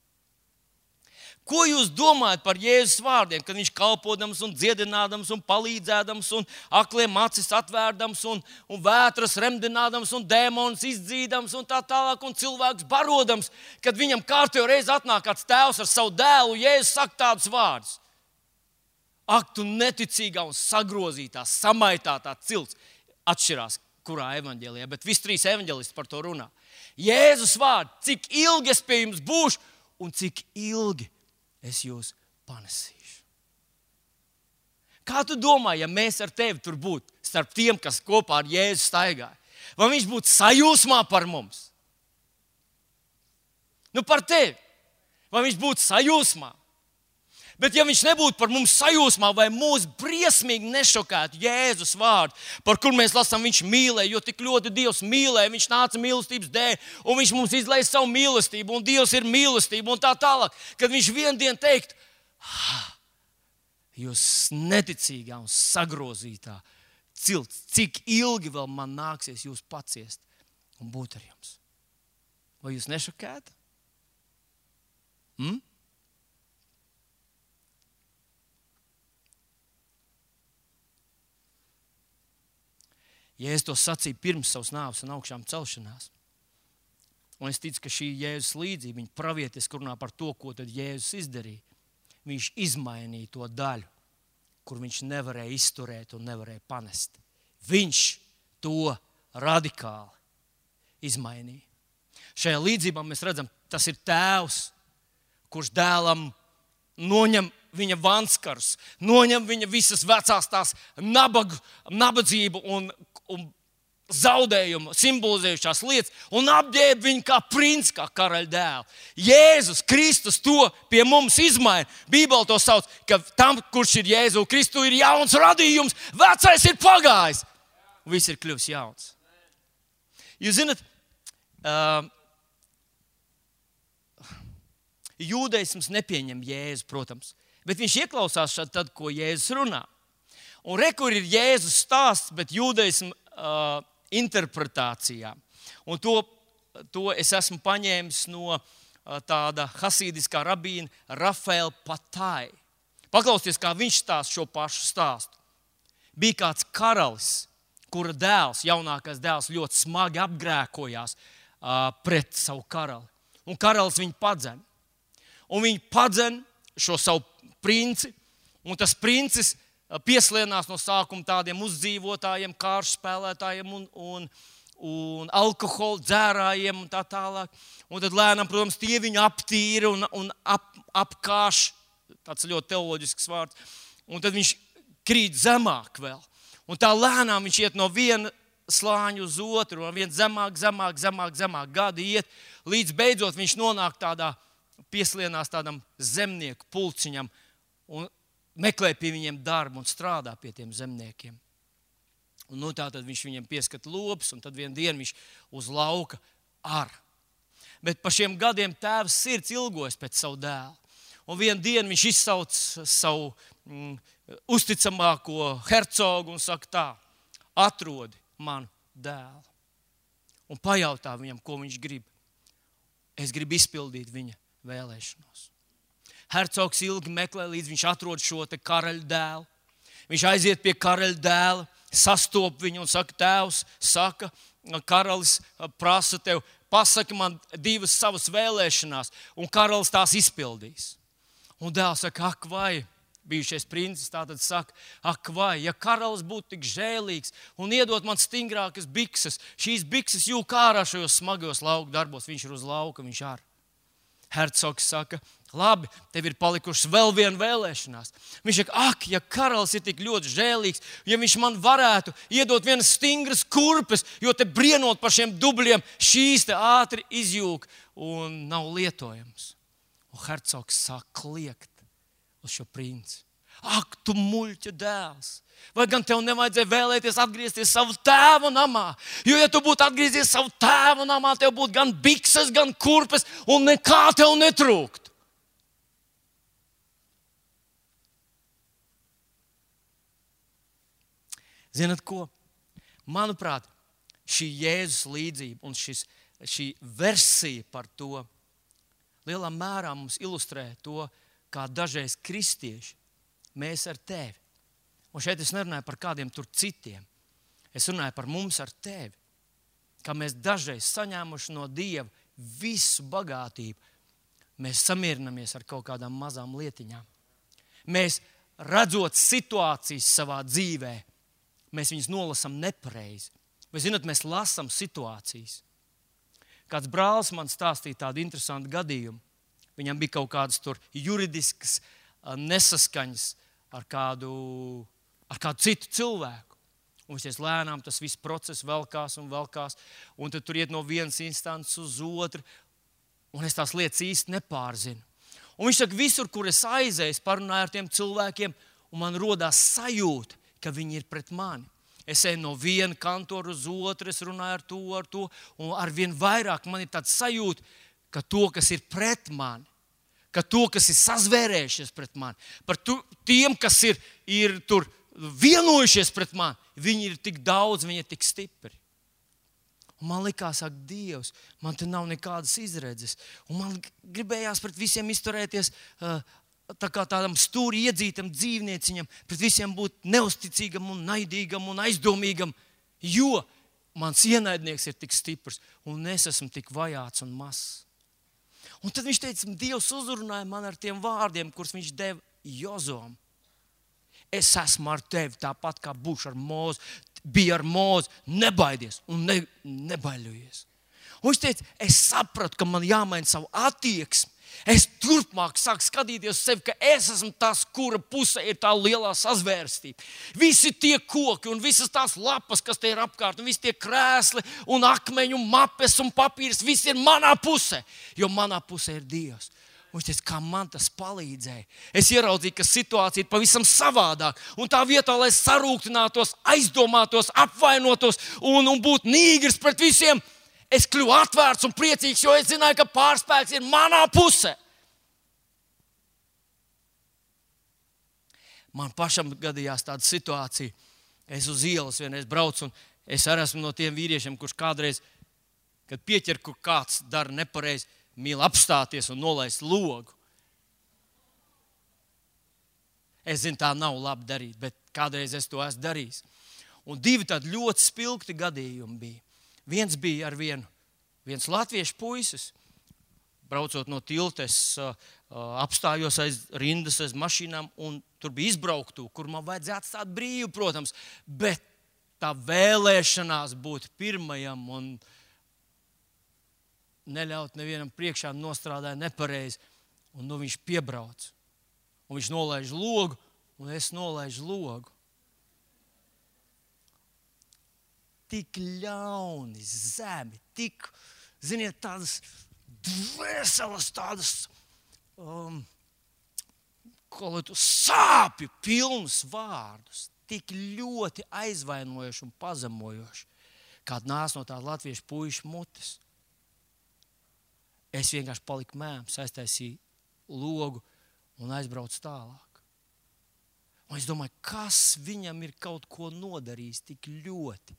Speaker 1: Ko jūs domājat par Jēzus vārdiem, kad viņš kalpodams un dziedinādams un palīdzēdams un akliem acis atvērdams un vētras remdinādams un dēmonus izdzīdams un tā tālāk un cilvēks barodams, kad viņam kārtējo reizi atnāk kāds tēvs ar savu dēlu, Jēzus saka tādus vārdus. Ak, tu neticīgā un sagrozītā, samaitātā cilts, atšķirās kurā evaņģēlijā, bet visi trīs evaņģēlisti par to runā. Jēzus vārdi, cik ilgi es pie jums būšu un cik ilgi es jūs panesīšu. Kā tu domā, ja mēs ar tevi tur būtu, starp tiem, kas kopā ar Jēzu staigāja? Vai viņš būtu sajūsmā par mums? Par tevi. Vai viņš būtu sajūsmā? Bet ja viņš nebūtu par mums sajūsmā, vai mūs briesmīgi nešokētu Jēzus vārdu, par kur mēs lasām, viņš mīlēja, jo tik ļoti Dievs mīlēja, viņš nāca mīlestības dēļ, un viņš mums izlaiž savu mīlestību, un Dievs ir mīlestība, un tā tālāk. Kad viņš vien dienu teiktu, jūs neticīgā un sagrozītā cilts, cik ilgi vēl man nāksies jūs paciest un būt ar jums? Vai jūs nešokētu? Jēzus to sacīja pirms savas nāves un augšām celšanās. Un es ticu, ka šī Jēzus līdzība, viņa pravietiski runā par to, ko tad Jēzus izdarīja. Viņš izmainīja to daļu, kur viņš nevarēja izturēt un nevarēja panest. Viņš to radikāli izmainīja. Šajā līdzībā mēs redzam, tas ir tēvs, kurš dēlam noņem viņa vanskarus, noņem viņa visas vecās tās nabadzību un zaudējumu simbolizējušās lietas un apģērb viņu kā princis, kā karaļa dēlu. Jēzus Kristus to pie mums izmaina. Bībele to sauc, ka tam, kurš ir Jēzu Kristu, ir jauns radījums, vecais ir pagājis. Viss ir kļuvis jauns. Jūs zināt, jūdaisms nepieņem Jēzu, protams, bet viņš ieklausās tad, ko Jēzus runā. Un kur ir Jēzus stāsts, bet jūdaisma interpretācijā. Un to es esmu paņēmis no tāda hasīdiskā rabīna Rafaela Patai. Paklausieties, kā viņš stāsta šo pašu stāstu. Bija kāds karalis, kura dēls, jaunākais dēls, ļoti smagi apgrēkojās pret savu karali. Un karalis viņu padzen. Un viņi padzen šo savu princi, un tas princis pieslienās no sākuma tādiem uzdzīvotājiem, kāršu spēlētājiem un alkohola dzērājiem un tā tālāk. Un tad lēnām, protams, tie viņu aptīra un apkāš, tāds ļoti teoloģisks vārds, un tad viņš krīt zemāk vēl. Un tā lēnām viņš iet no viena slāņa uz otru, un vien zemāk gadi iet, līdz beidzot viņš nonāk tādā, pieslienās tādam zemnieku pulciņam un meklē pie viņiem darbu un strādā pie tiem zemniekiem. Un tātad viņš viņiem pieskata lopus, un tad vienu dienu viņš uz lauka ar. Bet pa šiem gadiem tēvs sirds ilgojas pēc savu dēlu. Un vienu dienu viņš izsauc savu uzticamāko hercogu un saka tā: atrodi manu dēlu. Un pajautā viņam, ko viņš grib. Es gribu izpildīt viņa vēlēšanos. Hercogs ilgi meklē, līdz viņš atrod šo te karaļa dēlu. Viņš aiziet pie karaļa dēla, sastop viņu un saka: tēvs, saka, karalis prasa tev, pasaki man divas savas vēlēšanās, un karalis tās izpildīs. Un dēls saka: ak vai, bijušais princis tātad saka: ak vai, ja karalis būtu tik žēlīgs un iedot man stingrākas bikses, šīs bikses jūk ārā šajos smagajos lauku darbos, viņš ir uz lauka, viņš ar. Hercogs saka: labi, tev ir palikušas vēl viena vēlēšanās. Viņš saka: ak, ja karalis ir tik ļoti žēlīgs, ja viņš man varētu iedot vienas stingras kurpes, jo te brienot par šiem dubļiem, šīs te ātri izjūk un nav lietojams. Un hercogs sāk kliegt uz šo princi. Ak, tu muļķa dēls! Vai gan tev nevajadzēja vēlēties atgriezties savu tēva namā? Jo, ja tu būtu atgriezies savu tēva namā, tev būtu gan bikses, gan kurpes, un nekā tev netrūkt. Zinat ko? Manuprāt, šī Jēzus līdzība un šī versija par to lielā mērā mums ilustrē to, kā dažreiz kristieši mēs ar tevi. Un šeit es nerunāju par kādiem tur citiem. Es runāju par mums ar tevi. Kā mēs dažreiz saņēmuši no Dieva visu bagātību, mēs samierinamies ar kaut kādām mazām lietiņām. Mēs, redzot situācijas savā dzīvē, mēs viņus nolasam nepareizi. Vai zināt, mēs lasam situācijas. Kāds brālis man stāstīja tādu interesantu gadījumu. Viņam bija kaut kādas tur juridiskas nesaskaņas ar kādu citu cilvēku. Un visies lēnām tas viss process velkās, un tad tur iet no vienas instances uz otru, un es tās lietas īsti nepārzinu. Un viņš saka, visur, kur es aizēju, parunāju ar tiem cilvēkiem, un man rodās sajūta, ka viņi ir pret mani. Es eju no viena kantora uz otru, es runāju ar to, un ar vien vairāk man ir tāds sajūta, ka to, kas ir pret mani, ka to, kas ir sazvērējušies pret mani, par tiem, kas ir tur vienojušies pret mani, viņi ir tik daudz, viņi ir tik stipri. Un man likās, ak, Dievs, man te nav nekādas izredzes. Un man gribējās pret visiem izturēties tā kā tādam stūri iedzītam dzīvnieciņam, pret visiem būt neusticīgam un naidīgam un aizdomīgam, jo mans ienaidnieks ir tik stiprs un es esmu tik vajāts un mazs. Un tad viņš teica, Dievs uzrunāja man ar tiem vārdiem, kurus viņš deva Jozuam. Es esmu ar tevi tāpat kā būšu ar Mozu, bija ar Mozu, nebaidies un nebaiļojies. Un viņš teica, es sapratu, ka man jāmaina savu attieksmi. Es turpmāk sāku skatīties uz sevi, ka es esmu tas, kura pusē ir tā lielā sazvērstība. Visi tie koki un visas tās lapas, kas te ir apkārt, un visi tie krēsli un akmeņi un mapes un papīrs, viss ir manā pusē, jo manā pusē ir Dievs. Un viņš teica, kā man tas palīdzēja. Es ieraudzīju, ka situācija ir pavisam savādāk. Un tā vietā, lai sarūktinātos, aizdomātos, apvainotos un būtu nīgrs pret visiem, es kļuvu atvērts un priecīgs, jo es zināju, ka pārspēks ir manā pusē. Man pašam gadījās tāda situācija. Es uz ielas vienreiz braucu, un es arī esmu no tiem vīriešiem, kurš kādreiz kad pieķer, kur kāds dara nepareizi, mīl apstāties un nolaist logu. Es zinu, tā nav labi darīt, bet kādreiz es to esmu darījis. Un 2 tādi ļoti spilgti gadījumi bija. Viens bija ar viens latviešu puisis. Braucot no tilta, es apstājos aiz rindas, aiz mašīnām, un tur bija izbrauktuve, kur man vajadzēja atstāt brīvu, protams, bet tā vēlēšanās būt pirmajam un neļaut nevienam priekšā nostrādāja nepareizi. Un viņš piebrauc. Un viņš nolaiž logu, un es nolaižu logu. Tik ļauni, zemi, tik, ziniet, tādas dvēseles, tādas sāpju pilnus vārdus. Tik ļoti aizvainojoši un pazemojoši, kāda nāca no tāda latviešu puiša mutes. Es vienkārši paliku mēms, aiztaisīju logu un aizbraucu tālāk. Un es domāju, kas viņam ir kaut ko nodarījis tik ļoti.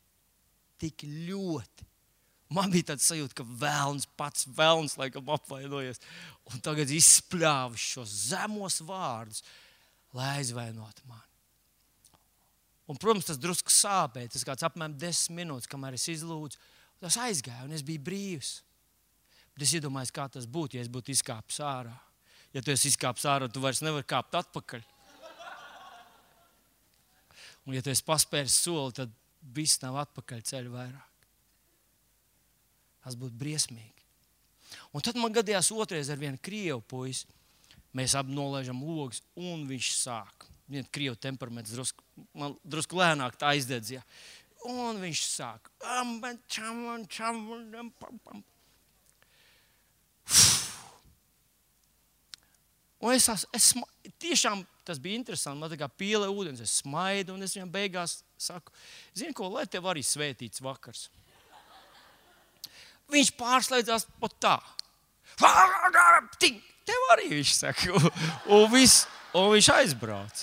Speaker 1: Man bija tāds sajūta, ka velns laikam apvainojies. Un tagad izspļāvis šos zemos vārdus, lai aizvainotu mani. Un, protams, tas drusku sāpēja. Tas kāds apmēram 10 minūtes, kamēr es izlūdzu. Tas aizgāja un es biju brīvs. Bet es iedomājos, kā tas būtu, ja es būtu izkāpis ārā. Ja tu esi izkāpis ārā, tu vairs nevari kāpt atpakaļ. Un ja tu esi paspēris soli, tad viss nav atpakaļ ceļu vairāk. Tas būtu briesmīgi. Un tad man gadījās otrais ar vienu krievu puisi. Mēs abi nolaižam logus, un viņš sāk. Viens krievu temperaments drusku lēnāk tā izdedz. Ja. Un viņš sāk. Un es tiešām tas bija interesanti. Man tā kā pielē ūdens, es smaidu, un es viņam beigās saku, zini ko, lai tev arī svētīts vakars. Viņš pārslēdzās pat tā. Tev arī, viņš saka. Un viņš aizbrauc.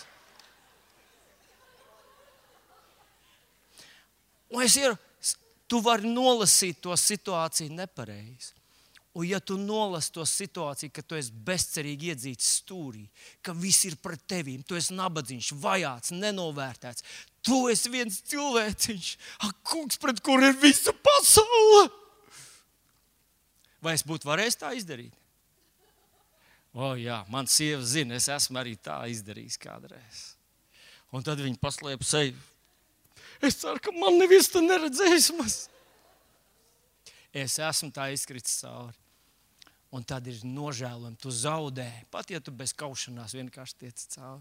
Speaker 1: Un tu vari nolasīt to situāciju nepareizi. Un ja tu nolasi to situāciju, ka tu esi bezcerīgi iedzīts stūrī, ka viss ir pret tevīm, tu esi nabadzīgs, vajāts, nenovērtēts, tu esi viens cilvēciņš, kungs, pret kur ir visa pasaule. Vai es būtu varējis tā izdarīt? Jā, man sieva zina, es esmu arī tā izdarījis kādreiz. Un tad viņa paslēpa seju. Es ceru, ka man neviens to neredzējis maz. Es esmu tā izkritis cauri. Un tad ir nožēlojami, tu zaudēji. Pat ja tu bez kaušanās vienkārši tiec cauri.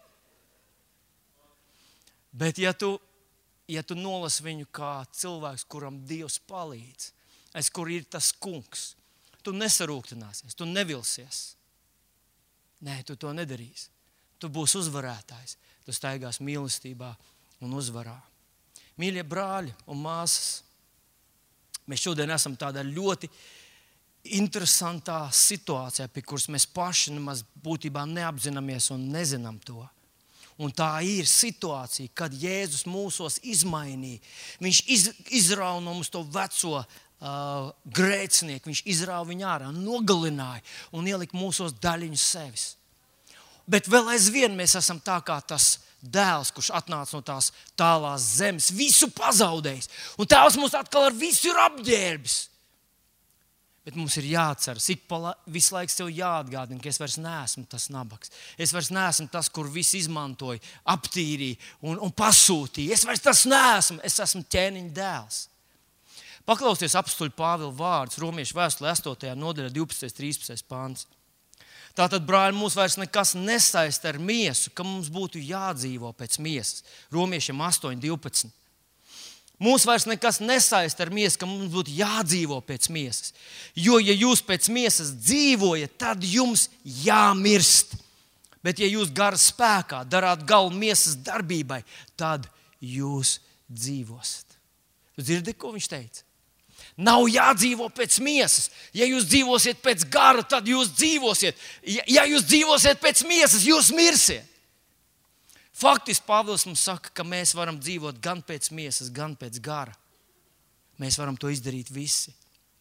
Speaker 1: Bet ja tu nolasi viņu kā cilvēks, kuram Dievs palīdz, kur ir tas kungs, tu nesarūktināsies, tu nevilsies. Nē, tu to nedarīsi. Tu būsi uzvarētājs. Tu staigās mīlestībā un uzvarā. Mīļie brāļi un māsas, mēs šodien esam tādā ļoti interesantā situācijā, pie kuras mēs paši nemaz būtībā neapzināmies un nezinām to. Un tā ir situācija, kad Jēzus mūsos izmainīja. Viņš izrauja no mums to veco grēcinieku, viņš izrauja viņu ārā, nogalināja un ielika mūsos daļiņu sevis. Bet vēl aizvien mēs esam tā kā tas dēls, kurš atnāca no tās tālās zemes, visu pazaudējis. Un tēvs mums atkal ar visu ir apģērbis. Bet mums ir jāatceras, visu laiku sev jāatgādina, ka es vairs neesmu tas nabaks. Es vairs neesmu tas, kur viss izmantoja, aptīrīja un pasūtīja. Es vairs tas neesmu, es esmu ķēniņa dēls. Paklausieties apstuļu Pāvila vārdus, Romiešu vēstulē 8. nodaļā 12.13. pāns. Tātad, brāļi, mūs vairs nekas nesaista ar miesu, ka mums būtu jādzīvo pēc miesas. Romiešiem 8.12. Mūs vairs nekas nesaista ar miesu, ka mums būtu jādzīvo pēc miesas. Jo, ja jūs pēc miesas dzīvojat, tad jums jāmirst. Bet, ja jūs gara spēkā darāt galu miesas darbībai, tad jūs dzīvosiet. Jūs dzirdat, ko viņš teica? Nav jādzīvo pēc miesas. Ja jūs dzīvosiet pēc gara, tad jūs dzīvosiet. Ja jūs dzīvosiet pēc miesas, jūs mirsiet. Faktiski Pāvils mums saka, ka mēs varam dzīvot gan pēc miesas, gan pēc gara. Mēs varam to izdarīt visi.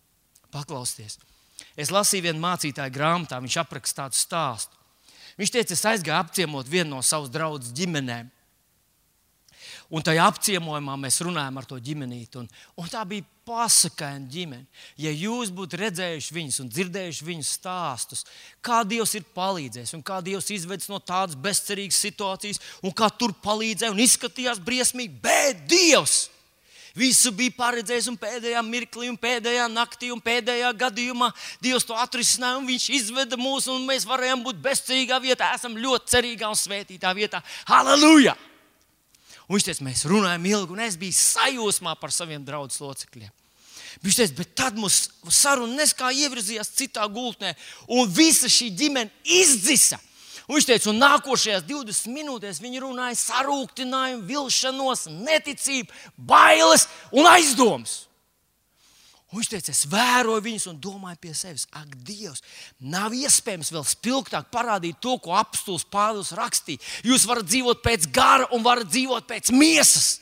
Speaker 1: Paklausieties. Es lasīju vienu mācītāju grāmatā, viņš apraksta tādu stāstu. Viņš teica, es aizgāju apciemot vienu no savas draudzes ģimenēm. Un tajā apciemojumā mēs runājam ar to ģimenīti. Un tā bija pasakaina ģimene. Ja jūs būtu redzējuši viņus un dzirdējuši viņu stāstus, kā Dievs ir palīdzējis un kā Dievs izvedis no tādas bezcerīgas situācijas un kā tur palīdzēja un izskatījās briesmīgi, bet Dievs visu bija paredzējis un pēdējā mirklī un pēdējā naktī un pēdējā gadījumā Dievs to atrisināja un viņš izveda mūs un mēs varējām būt bezcerīgā vietā, esam ļoti cerīgā un svētītā vietā. Halleluja! Un viņš teica, mēs runājam ilgi, un es biju sajūsmā par saviem draudzes locekļiem. Viņš teica, bet tad mums saruna neskā ievirzījās citā gultnē, un visa šī ģimene izdzisa. Un viņš teica, un nākošajās 20 minūtēs viņi runāja sarūktinājumu, vilšanos, neticību, bailes un aizdomas. Un viņš teica, es vēroju viņus un domāju pie sevis, ak, Dievs, nav iespējams vēl spilgtāk parādīt to, ko apostols Pāvils rakstīja. Jūs varat dzīvot pēc gara un varat dzīvot pēc miesas.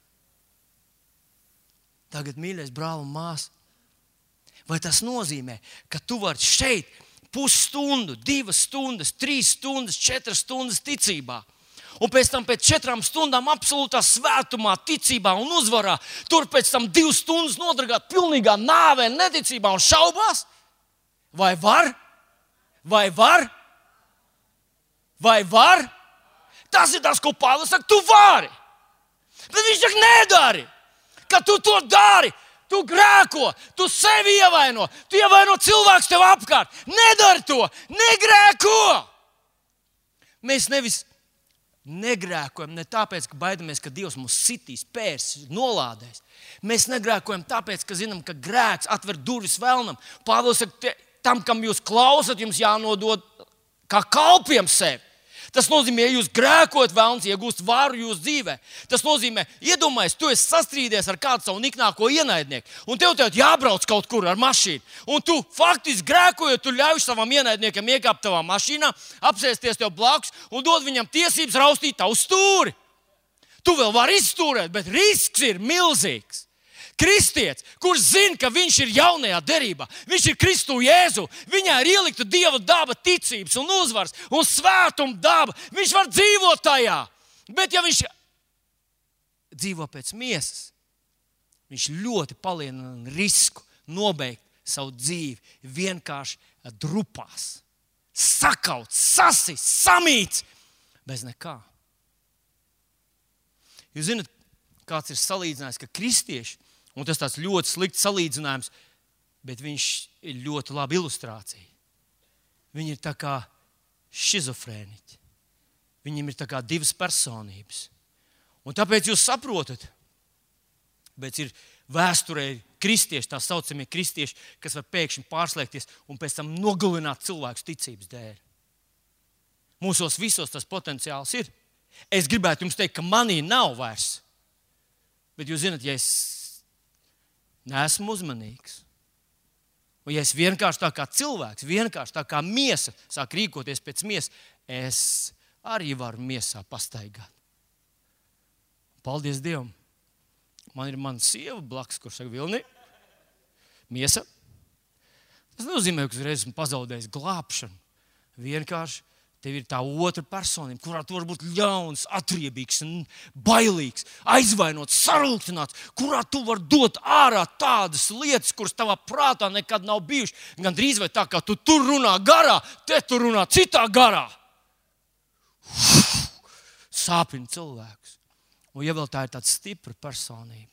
Speaker 1: Tagad, mīļais brāl un māsa, vai tas nozīmē, ka tu vari šeit pusstundu, 2 stundas, 3 stundas, 4 stundas ticībā? Un pēc tam pēc 4 stundām absolūtā svētumā, ticībā un uzvarā, tur pēc tam 2 stundas nodragāt pilnīgā nāvē, neticībā un šaubās? Vai var? Vai var? Vai var? Tas ir tas, ko Pāvils saka, tu vari. Bet viņš saka, nedari. Kad tu to dari, tu grēko, tu sevi ievaino, tu ievaino cilvēks tev apkārt. Nedari to, negrēko. Mēs nevis negrēkojam ne tāpēc, ka baidamies, ka Dievs mūs sitīs, pērs, nolādēs. Mēs negrēkojam tāpēc, ka zinām, ka grēks atver durvis vēlnam. Pāvils saka, tam, kam jūs klausat, jums jānodod kā kalpiem sevi. Tas nozīmē, ja jūs grēkojat, vēlns iegūst varu jūsu dzīvē. Tas nozīmē, iedomājies, tu esi sastrīdies ar kādu savu niknāko ienaidnieku, un tev jābrauc kaut kur ar mašīnu. Un tu faktiski grēkojot, tu ļauj savam ienaidniekam iekāpt tavā mašīnā, apsēsties tev blakus un dod viņam tiesības raustīt tavu stūri. Tu vēl vari izstūrēt, bet risks ir milzīgs. Kristietis, kurš zina, ka viņš ir jaunajā derībā, viņš ir Kristu Jēzu, viņā ir ielikta Dieva daba, ticības un uzvaras un svētuma daba. Viņš var dzīvot tajā, bet ja viņš dzīvo pēc miesas, viņš ļoti palielina risku nobeigt savu dzīvi vienkārši drupās, sakauts, sasits, samīts, bez nekā. Jūs zināt, kāds ir salīdzinājums, ka kristieši, un tas tāds ļoti slikts salīdzinājums, bet viņš ir ļoti laba ilustrācija. Viņi ir tā kā šizofrēniķi. Viņiem ir tā kā 2 personības. Un tāpēc jūs saprotat, bet ir vēsturē kristieši, tā saucamie kristieši, kas var pēkšņi pārslēgties un pēc tam nogalināt cilvēkus ticības dēļ. Mūsos visos tas potenciāls ir. Es gribētu jums teikt, ka manī nav vairs. Bet jūs zināt, ja es neesmu uzmanīgs, un ja es vienkārši tā kā cilvēks, vienkārši tā kā miesa, sāk rīkoties pēc miesas, es arī varu miesā pastaigāt. Paldies Dievam! Man ir mana sieva blakus, kurš saka, Vilni, miesa. Tas nozīmē, ka uzreiz esmu pazaudējis glābšanu. Vienkārši tev ir tā otra personība, kurā tu vari būt ļauns, atriebīgs, bailīgs, aizvainots, sarūktināts, kurā tu vari dot ārā tādas lietas, kuras tavā prātā nekad nav bijušas. Gan drīz vai tā, kā tu tur runā garā, te tu runā citā garā. Sāpina cilvēkus. Un ja vēl tā ir tāda stipra personība,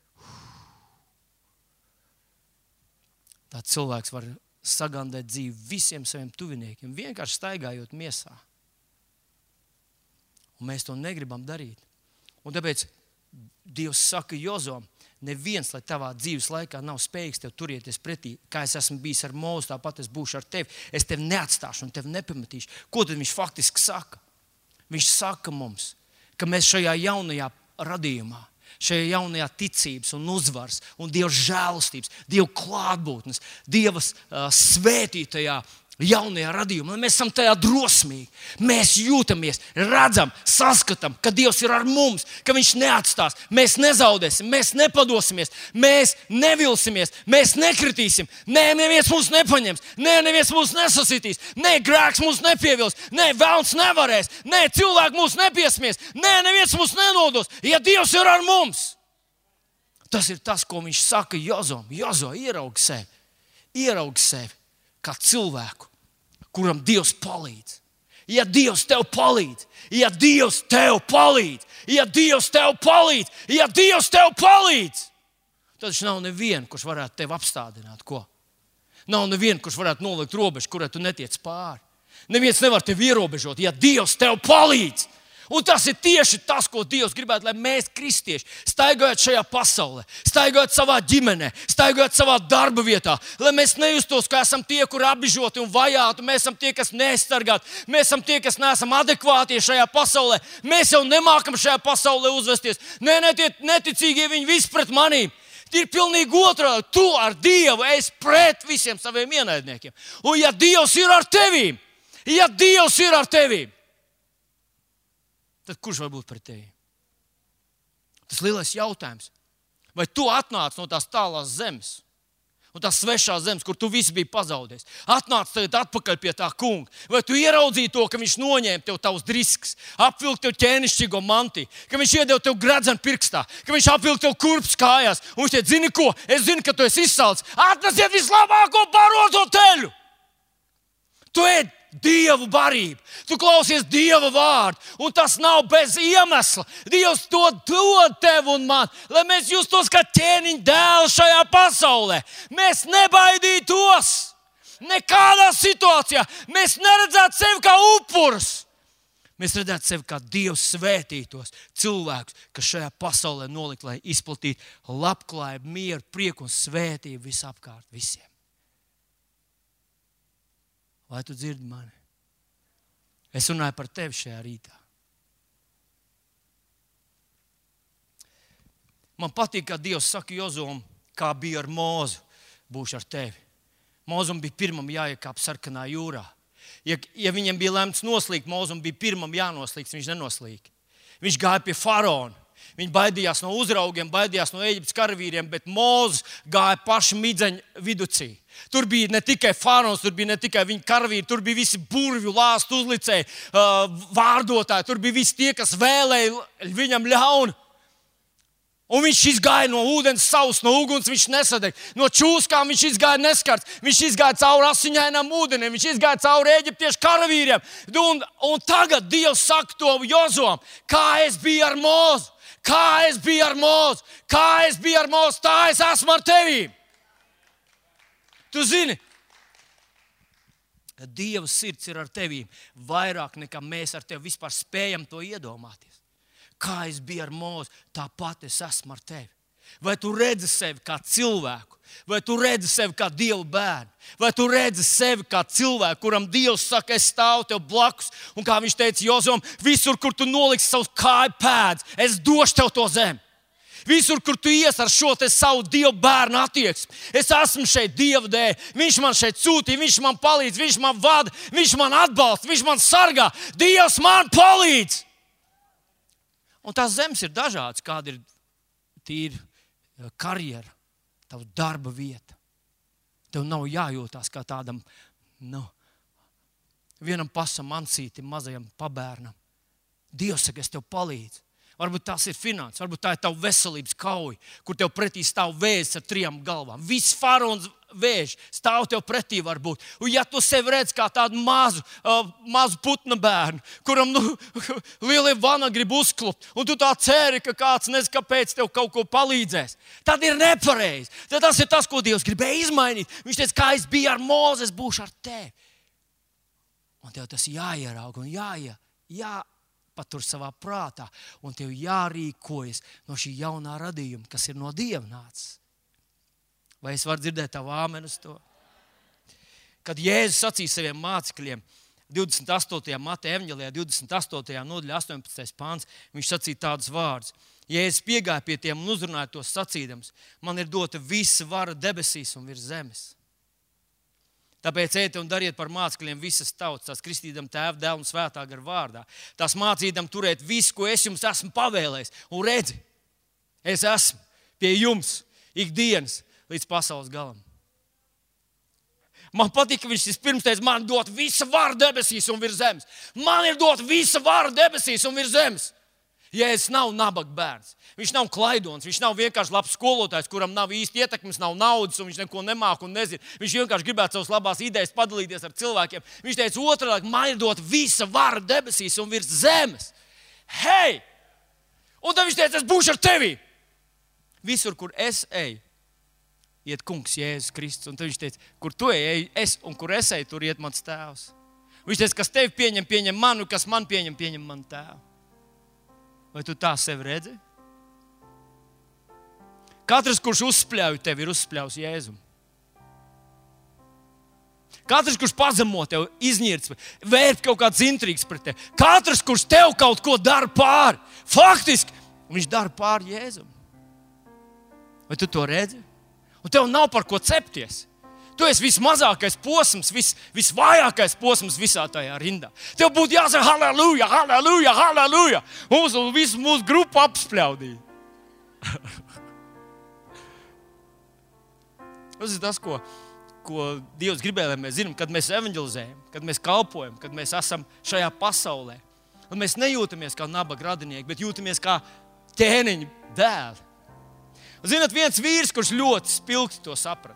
Speaker 1: tāds cilvēks var sagandēt dzīvi visiem saviem tuviniekiem, vienkārši staigājot miesā. Un mēs to negribam darīt. Un tāpēc Dievs saka Jozom, neviens, lai tavā dzīves laikā nav spējīgs tev turēties pretī, kā es esmu bijis ar Mūzu, tāpat es būšu ar tevi. Es tevi neatstāšu un tevi nepametīšu. Ko tad viņš faktiski saka? Viņš saka mums, ka mēs šajā jaunajā radījumā, šajā jaunajā ticības un uzvaras un Dieva žēlastības, Dieva klātbūtnes, Dieva svētītajā jaunajā radījumā, mēs esam tajā drosmīgi. Mēs jūtamies, redzam, saskatām, ka Dievs ir ar mums, ka Viņš neatstās. Mēs nezaudēsim, mēs nepadosimies, mēs nevilsimies, mēs nekritīsim. Nē, neviens mūs nepaņems, nē, neviens mūs nesasitīs, nē, grēks mūs nepievils, nē, velns nevarēs, nē, cilvēki mūs nepiesmies, nē, neviens mūs nenodos. Ja Dievs ir ar mums, tas ir tas, ko Viņš saka Jozom. Jozo, ieraug sevi kā cilvēku, kuram Dievs palīdz. Ja Dievs tev palīdz, ja Dievs tev palīdz, tad viņš nav neviena, kurš varētu tevi apstādināt. Ko? Nav neviena, kurš varētu nolikt robežu, kurai tu netiec pāri. Neviens nevar tevi ierobežot, ja Dievs tev palīdz. Un tas ir tieši tas, ko Dievs gribētu, lai mēs, kristieši, staigājot šajā pasaulē, staigājot savā ģimenē, staigājot savā darba vietā, lai mēs nejustos, ka esam tie, kuri apbižoti un vajāti, mēs esam tie, kas neaizsargāti, mēs esam tie, kas neesam adekvāti šajā pasaulē. Mēs jau nemākam šajā pasaulē uzvesties. Nē, neticīgie viņi visi pret manīm. Ir pilnīgi otrādi. Tu ar Dievu esi pret visiem saviem ienaidniekiem. Un ja Dievs ir ar tevīm, tad kurš var būt pret tevi? Tas lielais jautājums. Vai tu atnāc no tās tālās zemes, un tās svešās zemes, kur tu visu biji pazaudējis, atnāc tagad atpakaļ pie tā kunga? Vai tu ieraudzīji to, ka viņš noņēma tev tavus driskas, apvilka tev ķēnišķīgo mantiju, ka viņš iedeva tev gredzenu pirkstā, ka viņš apvilka tev kurpes kājās, un viņš teica, zini ko, es zinu, ka tu esi izsalcis, atnesiet vislabāko baroto teļu! Tu ēd Dievu barību, tu klausies Dieva vārdu, un tas nav bez iemesla. Dievs to dod tev un man, lai mēs justos kā ķēniņa dēli šajā pasaulē. Mēs nebaidītos nekādā situācijā. Mēs neredzētu sevi kā upurus. Mēs redzētu sevi kā Dievs svētītos cilvēkus, kas šajā pasaulē nolikt, lai izplatītu labklājību, mieru, prieku un svētību visapkārt visiem. Vai tu dzirdi mani? Es runāju par tevi šajā rītā. Man patīk, kā Dievs saka Jozom, kā bija ar Mūzu, būšu ar tevi. Mūzum bija pirmam jāiekāp sarkanā jūrā. Ja viņam bija lemts noslīgt, Mūzum bija pirmam jānoslīgt, viņš nenoslīga. Viņš gāja pie faraona. Viņi baidījās no uzraugiem, baidījās no Ēģiptes karavīriem, bet Mūzes gāja paši midzeņu viducī. Tur bija ne tikai faraons, tur bija ne tikai viņa karavīri, tur bija visi burvju, lāstu uzlicēji, vārdotāji, tur bija visi tie, kas vēlēja viņam ļaunu. Un viņš izgāja no ūdens savs, no uguns viņš nesadeg, no čūskām viņš izgāja neskarts, viņš izgāja cauri asiņainām ūdenim, viņš izgāja cauri eģiptiešu karavīriem. Un tagad Dievs saka to Jozom, kā es biju ar Mūzu. Kā es biju ar Mūzu, tā es esmu ar tevīm. Tu zini, ka Dieva sirds ir ar tevīm vairāk nekā mēs ar tevi vispār spējam to iedomāties. Kā es biju ar Mūzu, tāpat es esmu ar tevi. Vai tu redzi sevi kā cilvēku? Vai tu redzi sevi kā Dieva bērnu? Vai tu redzi sevi kā cilvēku, kuram Dievs saka, es stāvu tev blakus? Un kā viņš teica Jozom, visur, kur tu noliksi savus kāju pēdus, es došu tev to zemi. Visur, kur tu ies ar šo te savu Dieva bērnu attieksmi. Es esmu šeit Dieva dēļ. Viņš man šeit sūtīja, viņš man palīdz, viņš man vada, viņš man atbalsta, viņš man sargā. Dievs man palīdz! Un tās zemes ir dažādas, kāda ir tīra karjera, tava darba vieta. Tev nav jājūtās kā tādam, vienam pasam ansītim, mazajam pabērnam. Dievs saka, es tev palīdzu. Varbūt tas ir finanses, varbūt tā ir tava veselības kauja, kur tev pretī stāv vēzis ar 3 galvām. Viss faraons vēži stāv tev pretī varbūt. Un ja tu sevi redz kā tādu mazu putna bērnu, kuram lielie vana grib uzklupt, un tu tā ceri, ka kāds nezinu, kāpēc tev kaut ko palīdzēs, tad ir nepareizi. Tad tas ir tas, ko Dievs gribēja izmainīt. Viņš teica, kā es biju ar Mūzu, es būšu ar tevi. Un tev tas jāierauga un jāpatur savā prātā, un tev jārīkojas no šī jaunā radījuma, kas ir no Dieva nācis. Vai es varu dzirdēt tavu āmeni uz to? Kad Jēzus sacīja saviem mācekļiem 28. Mateja evaņģelijā, 28. nodaļā, 18. pāns, viņš sacīja tādus vārdus. Jēzus piegāja pie tiem un uzrunāja tos sacīdams, man ir dota visa vara debesīs un virs zemes. Tāpēc ejiet un dariet par mācekļiem visas tautas, tās kristīdam Tēva, Dēla un Svētā gara vārdā. Tās mācīdam turēt visu, ko es jums esmu pavēlējis. Un redzi, es esmu pie jums ikdienas līdz pasaules galam. Man patīk, ka viņš vispirms teica, man dot visa vara debesīs un virs zemes. Man ir dot visa vara debesīs un virs zemes. Jēzus nav nabaga bērns. Viņš nav klaidons. Viņš nav vienkārši labs skolotājs, kuram nav īsti ietekmes, nav naudas un viņš neko nemāk un nezina. Viņš vienkārši gribētu savas labās idejas padalīties ar cilvēkiem. Viņš teica otrādi, man ir dot visa vara debesīs un virs zemes. Hei! Un tad viņš teica, es būšu ar tevi. Visur, kur es eju, iet kungs Jēzus Kristus. Un tad viņš teica, kur tu ej, es, un kur es eju, tur iet mans tēvs. Viņš teica, kas tevi pieņem manu, kas man pieņem manu tēvu. Vai tu tā sevi redzi? Katrs, kurš uzspļauj tevi, ir uzspļaus Jēzum. Katrs, kurš pazemo tevi, izņirts, vērt kaut kāds intrigs pret tevi. Katrs, kurš tev kaut ko dara pāri, faktiski viņš dara pāri Jēzum. Vai tu to redzi? Un tev nav par ko cepties. Tu esi vismazākais posms, visvājākais posms visā tajā rindā. Tev būtu jāsaka halleluja, halleluja, halleluja. Visu mūsu grupu apspļaudīja. Tas ir tas, ko Dievs gribēja, lai mēs zinām, kad mēs evanģelizējam, kad mēs kalpojam, kad mēs esam šajā pasaulē. Un mēs nejūtamies kā nabaga radinieki, bet jūtamies kā ķēniņa dēli. Un, zināt, viens vīrs, kurš ļoti spilgti to saprata.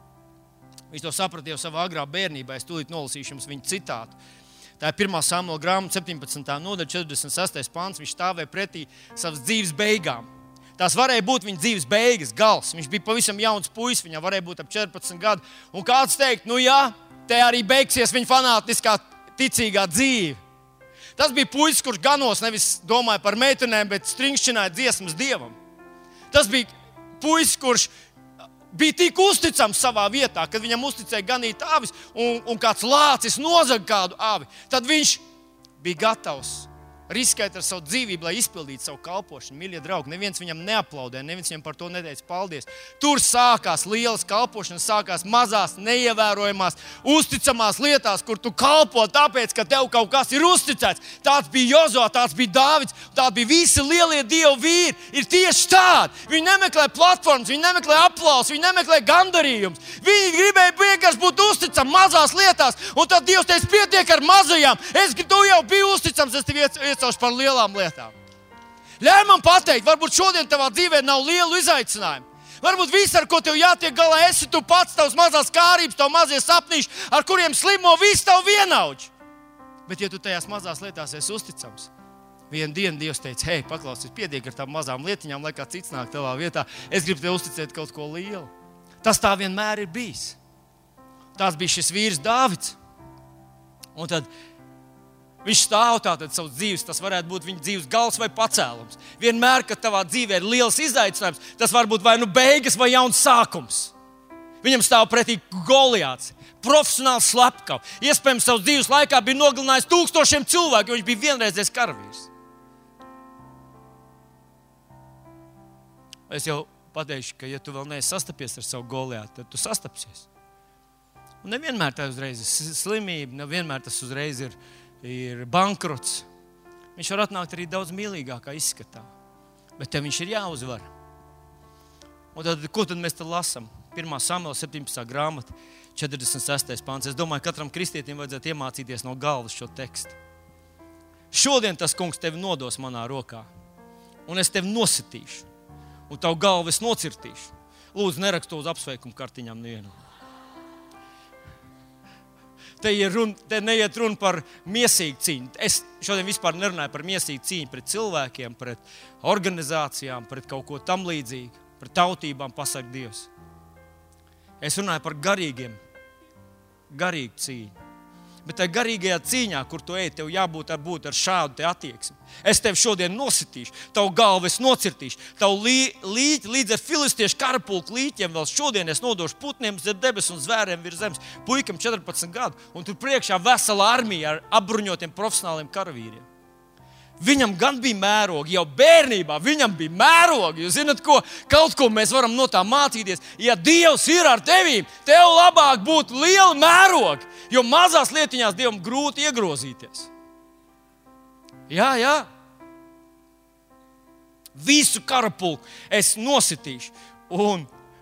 Speaker 1: Viņš to saprata jau savā agrā bērnībā. Es tūlīt nolasīšu jums viņa citātu. Tā ir 1. Samuela grāmata, 17. nodaļa, 46. pants. Viņš stāvēja pretī savas dzīves beigām. Tās varēja būt viņa dzīves beigas, gals. Viņš bija pavisam jauns puisis, viņam varēja būt ap 14 gadu. Un kāds teikt, nu jā, te arī beigsies viņa fanātiskā ticīgā dzīve. Tas bija puisis, kurš ganos nevis domāja par meitenēm, bet stringšķināja dziesmas Dievam. Tas bija puisis, kurš bija tik uzticams savā vietā, kad viņam uzticēja ganīt avis un kāds lācis nozaga kādu avi. Tad viņš bija gatavs riskēt ar savu dzīvību, lai izpildītu savu kalpošanu. Mīļie draugi, neviens viņam neaplaudē, neviens viņam par to neteica paldies. Tur sākās lielas kalpošanas, sākās mazās, neievērojamās, uzticamās lietās, kur tu kalpo tāpēc, ka tev kaut kas ir uzticēts. Tāds bija Jozua, tāds bija Dāvids, tādi bija visi lielie Dievu vīri. Ir tieši tādi. Viņi nemeklē platformas, viņi nemeklē aplausus, viņi nemeklē gandarījumus. Viņi gribēja vienkārši būt uzticami mazās lietās, un tad Dievs teica, pietiek ar mazajām. Tu jau biji uzticams, es tev iecaušu par lielām lietām. Ļauj man pateikt, varbūt šodien tavā dzīvē nav lielu izaicinājumu. Varbūt viss, ar ko tev jātiek galā, esi tu pats, tavs mazās kārības, tavu mazie sapnīši, ar kuriem slimo viss tavu vienaudži. Bet ja tu tajās mazās lietās esi uzticams, vienu dienu Dievs teica, hei, paklausies, pietiek ar tām mazām lietiņām, lai kāds cits nāk tavā vietā. Es gribu tev uzticēt kaut ko lielu. Tas tā vienmēr ir bijis. Tas bija šis vīrs Dāvids. Un tad viņš stāv tātad savas dzīves, tas varētu būt viņa dzīves gals vai pacēlums. Vienmēr, kad tavā dzīvē ir liels izaicinājums, tas var būt vai nu beigas vai jauns sākums. Viņam stāv pretī Goliāts, profesionāls slepkava. Iespējams, savas dzīves laikā bija nogalinājis 1000 cilvēku, jo viņš bija vienreizējs karavīrs. Es jau pateikšu, ka ja tu vēl neesi sastapies ar savu Goliātu, tad tu sastapsies. Un nevienmēr tā uzreiz ir slimība, nevienmēr tas uzreiz ir bankrots. Viņš var atnākt arī daudz mīlīgākā izskatā. Bet tev viņš ir jāuzvar. Un tad, ko tad mēs tad lasam? 1. Samuela 17. grāmata, 46. pants. Es domāju, katram kristietim vajadzētu iemācīties no galvas šo tekstu. Šodien tas kungs tevi nodos manā rokā. Un es tevi nositīšu. Un tavu galvu es nocirtīšu. Lūdzu, nerakstu uz apsveikumu kartiņām nevienu. Te neiet runa par miesīgu cīņu. Es šodien vispār nerunāju par miesīgu cīņu pret cilvēkiem, pret organizācijām, pret kaut ko tam līdzīgu, pret tautībām, pasaka Dievs. Es runāju par garīgu cīņu. Bet tajā garīgajā cīņā, kur tu ej, tev jābūt ar šādu te attieksmi. Es tevi šodien nositīšu, tavu galvu es nocirtīšu, tavu līķi līdz ar filistiešu karapulku līķiem vēl šodien es nodošu putniem zem debesu un zvēriem virs zemes. Puikam 14 gadu, un tur priekšā vesela armija ar apbruņotiem profesionāliem karavīriem. Viņam gan bija mērogi, jau bērnībā viņam bija mērogi. Jūs zināt, kaut ko mēs varam no tā mācīties. Ja Dievs ir ar tevi, tev labāk būtu liela mērogi, jo mazās lietiņās Dievam grūti iegrozīties. Jā. Visu karapulku es nositīšu un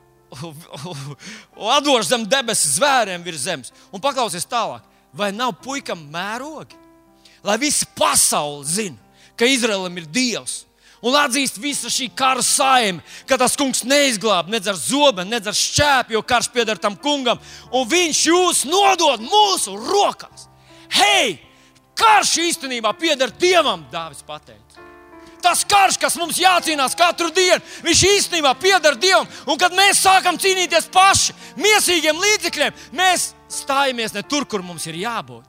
Speaker 1: atdošu zem debesu zvēriem virs zemes. Un paklausies tālāk, vai nav puikam mērogi? Lai visi pasauli zina, ka Izraēlam ir Dievs. Un atzīst visa šī kara saime, ka tas kungs neizglāb nedz ar zobenu, nedz ar šķēpi, jo karš pieder tam kungam. Un viņš jūs nodod mūsu rokās. Hei, karš īstenībā pieder Dievam, Dāvids pateica. Tas karš, kas mums jācīnās katru dienu, viņš īstenībā pieder Dievam. Un kad mēs sākam cīnīties paši, miesīgiem līdzekļiem, mēs stājamies ne tur, kur mums ir jābūt.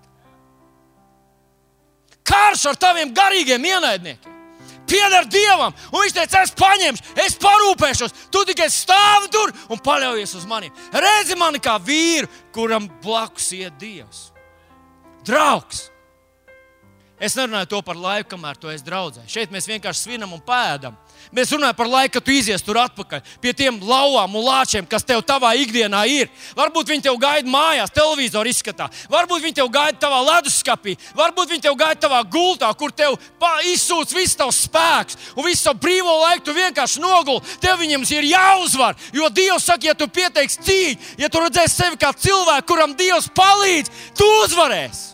Speaker 1: Karš ar taviem garīgiem ienaidniekiem pieder Dievam. Un viņš teica, es paņemšu, es parūpēšos. Tu tikai stāvi tur un paļaujies uz maniem. Redzi mani kā vīru, kuram blakus iet Dievs. Draugs. Es nerunāju to par laiku, kamēr tu esi draudzē. Šeit mēs vienkārši svinam un pēdam. Mēs runājam par laiku, kad tu izies tur atpakaļ pie tiem lauvām un lāčiem, kas tev tavā ikdienā ir. Varbūt viņi tev gaida mājās, televizoru izskatā. Varbūt viņi tev gaida tavā leduskapī. Varbūt viņi tev gaida tavā gultā, kur tev izsūc viss tavs spēks. Un visu savu brīvo laiku tu vienkārši noguli. Tev viņam ir jāuzvar. Jo Dievs saka, ja tu pieteiksi cīņu, ja tu redzēsi sevi kā cilvēku, kuram Dievs palīdz, tu uzvarēsi.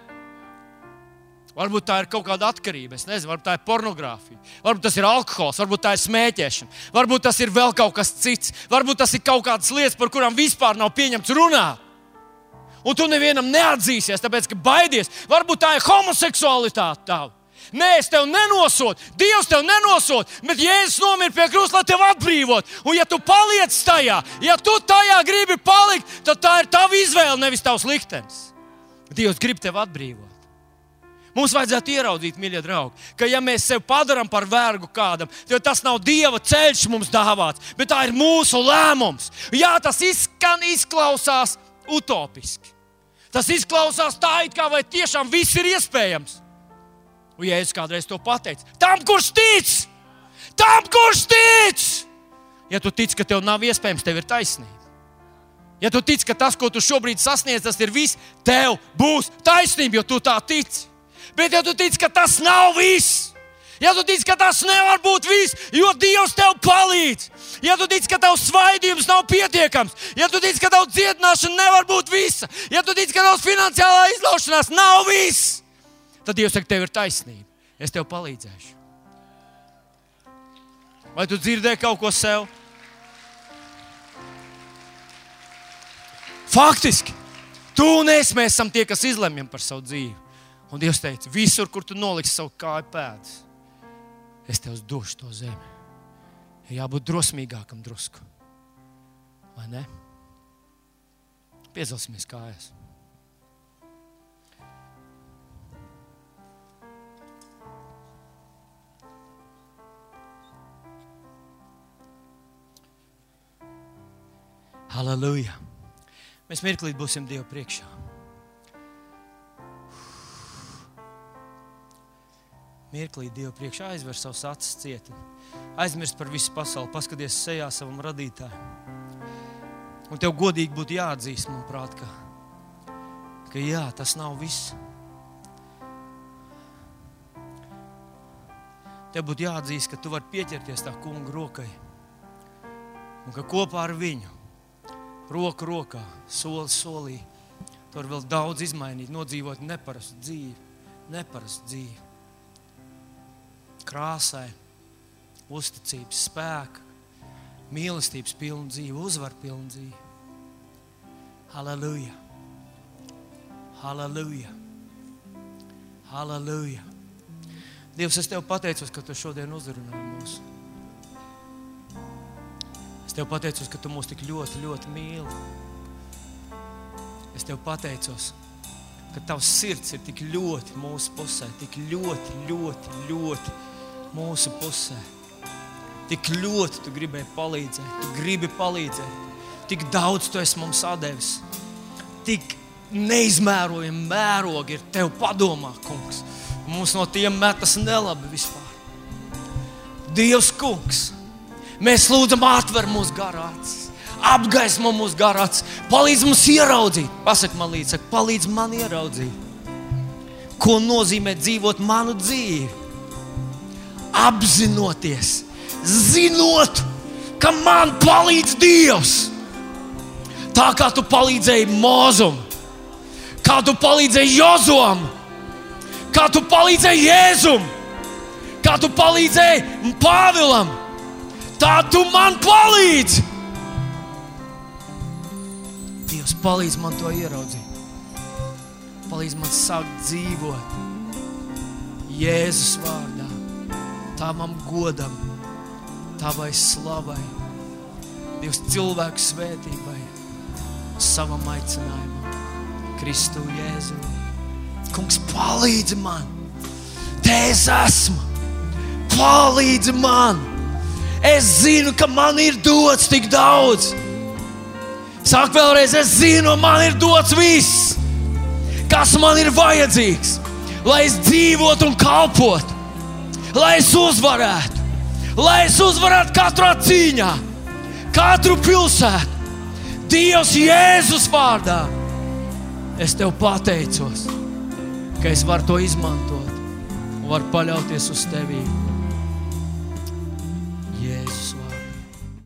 Speaker 1: Varbūt tā ir kaut kāda atkarība, es nezinu, varbūt tā ir pornogrāfija, varbūt tas ir alkohols, varbūt tā ir smēķēšana, varbūt tas ir vēl kaut kas cits, varbūt tas ir kaut kādas lietas, par kurām vispār nav pieņemts runāt. Un tu nevienam neatzīsies, tāpēc, ka baidies. Varbūt tā ir homoseksualitāte tava. Nē, es tev nenosodu, Dievs tev nenosod, bet Jēzus nomira pie krusta, lai tev atbrīvot. Un ja tu paliec tajā, ja tu tajā gribi palikt, tad tā ir tava izvēle, nevis tavs liktenis. Dievs grib tev atbrīvot. Mums vajadzētu ieraudzīt, mīļie draugi, ka ja mēs sevi padarām par vergu kādam, tad tas nav Dieva ceļš mums dāvāts, bet tā ir mūsu lēmums. Jā, tas izklausās utopiski. Tas izklausās tā, it kā vai tiešām viss ir iespējams. Un Jēzus kādreiz to pateica. Tam, kurš tic! Tam, kurš tic! Ja tu tici, ka tev nav iespējams, tev ir taisnība. Ja tu tici, ka tas, ko tu šobrīd sasniedz, tas ir viss, tev būs taisnība, jo tu tā tici. Bet ja tu tici, ka tas nav viss, ja tu tici, ka tas nevar būt viss, jo Dievs tev palīdz, ja tu tici, ka tavs svaidījums nav pietiekams, ja tu tici, ka tavs dziedināšana nevar būt visa, ja tu tici, ka tavs finansiālā izlaušanās nav viss, tad Dievs saka, tev ir taisnība, es tev palīdzēšu. Vai tu dzirdēji kaut ko sev? Faktiski, tu un es, mēs esam tie, kas izlemjam par savu dzīvi. Un Dievs teica, visur, kur tu noliksi savu kāju pēdas, es tev došu to zemi. Jābūt drosmīgākam drusku. Vai ne? Piecelsimies kājās. Halleluja. Mēs mirklīt būsim Dievu priekšā. Mirklī Dievu priekšā, aizver savus acis cieti. Aizmirst par visu pasauli, paskaties sejā savam radītājam. Un tev godīgi būtu jāatzīst, manuprāt, ka jā, tas nav viss. Tev būtu jāatzīst, ka tu vari pieķerties tā kunga rokai. Un ka kopā ar viņu, roku rokā, soli solī, tu vari vēl daudz izmainīt, nodzīvot neparastu dzīvi. Krāsai, uzticības, spēka, mīlestības pilnu dzīvi, uzvaru pilnu dzīvi. Halleluja! Halleluja! Halleluja! Dievs, es tev pateicos, ka tu šodien uzrunāji mūs. Es tev pateicos, ka tu mūs tik ļoti, ļoti mīli. Es tev pateicos, ka tavs sirds ir tik ļoti mūsu pusē, tik ļoti, ļoti, ļoti mūsu pusē. Tik ļoti tu gribēji palīdzēt, tu gribi palīdzēt. Tik daudz tu esi mums atdevis. Tik neizmērojami mērogi ir tev padomā, kungs. Mums no tiem metas nelabi vispār. Dievs kungs, mēs lūdzam atver mūsu garācis, apgaismo mūsu garācis, palīdz mums ieraudzīt. Pasaka man līdzi, palīdz man ieraudzīt. Ko nozīmē dzīvot manu dzīvi? Apzinoties, zinot, ka man palīdz Dievs. Tā kā tu palīdzēji Mozum, kā tu palīdzēji Jozuam, kā tu palīdzēji Jēzum, kā tu palīdzēji Pāvilam, tā tu man palīdzi. Dievs, palīdz man to ieraudzīt. Palīdz man sākt dzīvot Jēzus vārdā, tavam godam, tavai slavai, Dievs, cilvēku svētībai, savam aicinājumam, Kristu Jēzu. Kungs, palīdzi man, te es esmu, palīdzi man. Es zinu, ka man ir dots tik daudz. Sāk vēlreiz, es zinu, man ir dots viss, kas man ir vajadzīgs, lai es dzīvotu un kalpotu, lai es uzvarētu katrā cīņā, katru pilsētu. Dievs, Jēzus vārdā, es tev pateicos, ka es varu to izmantot un varu paļauties uz tevi.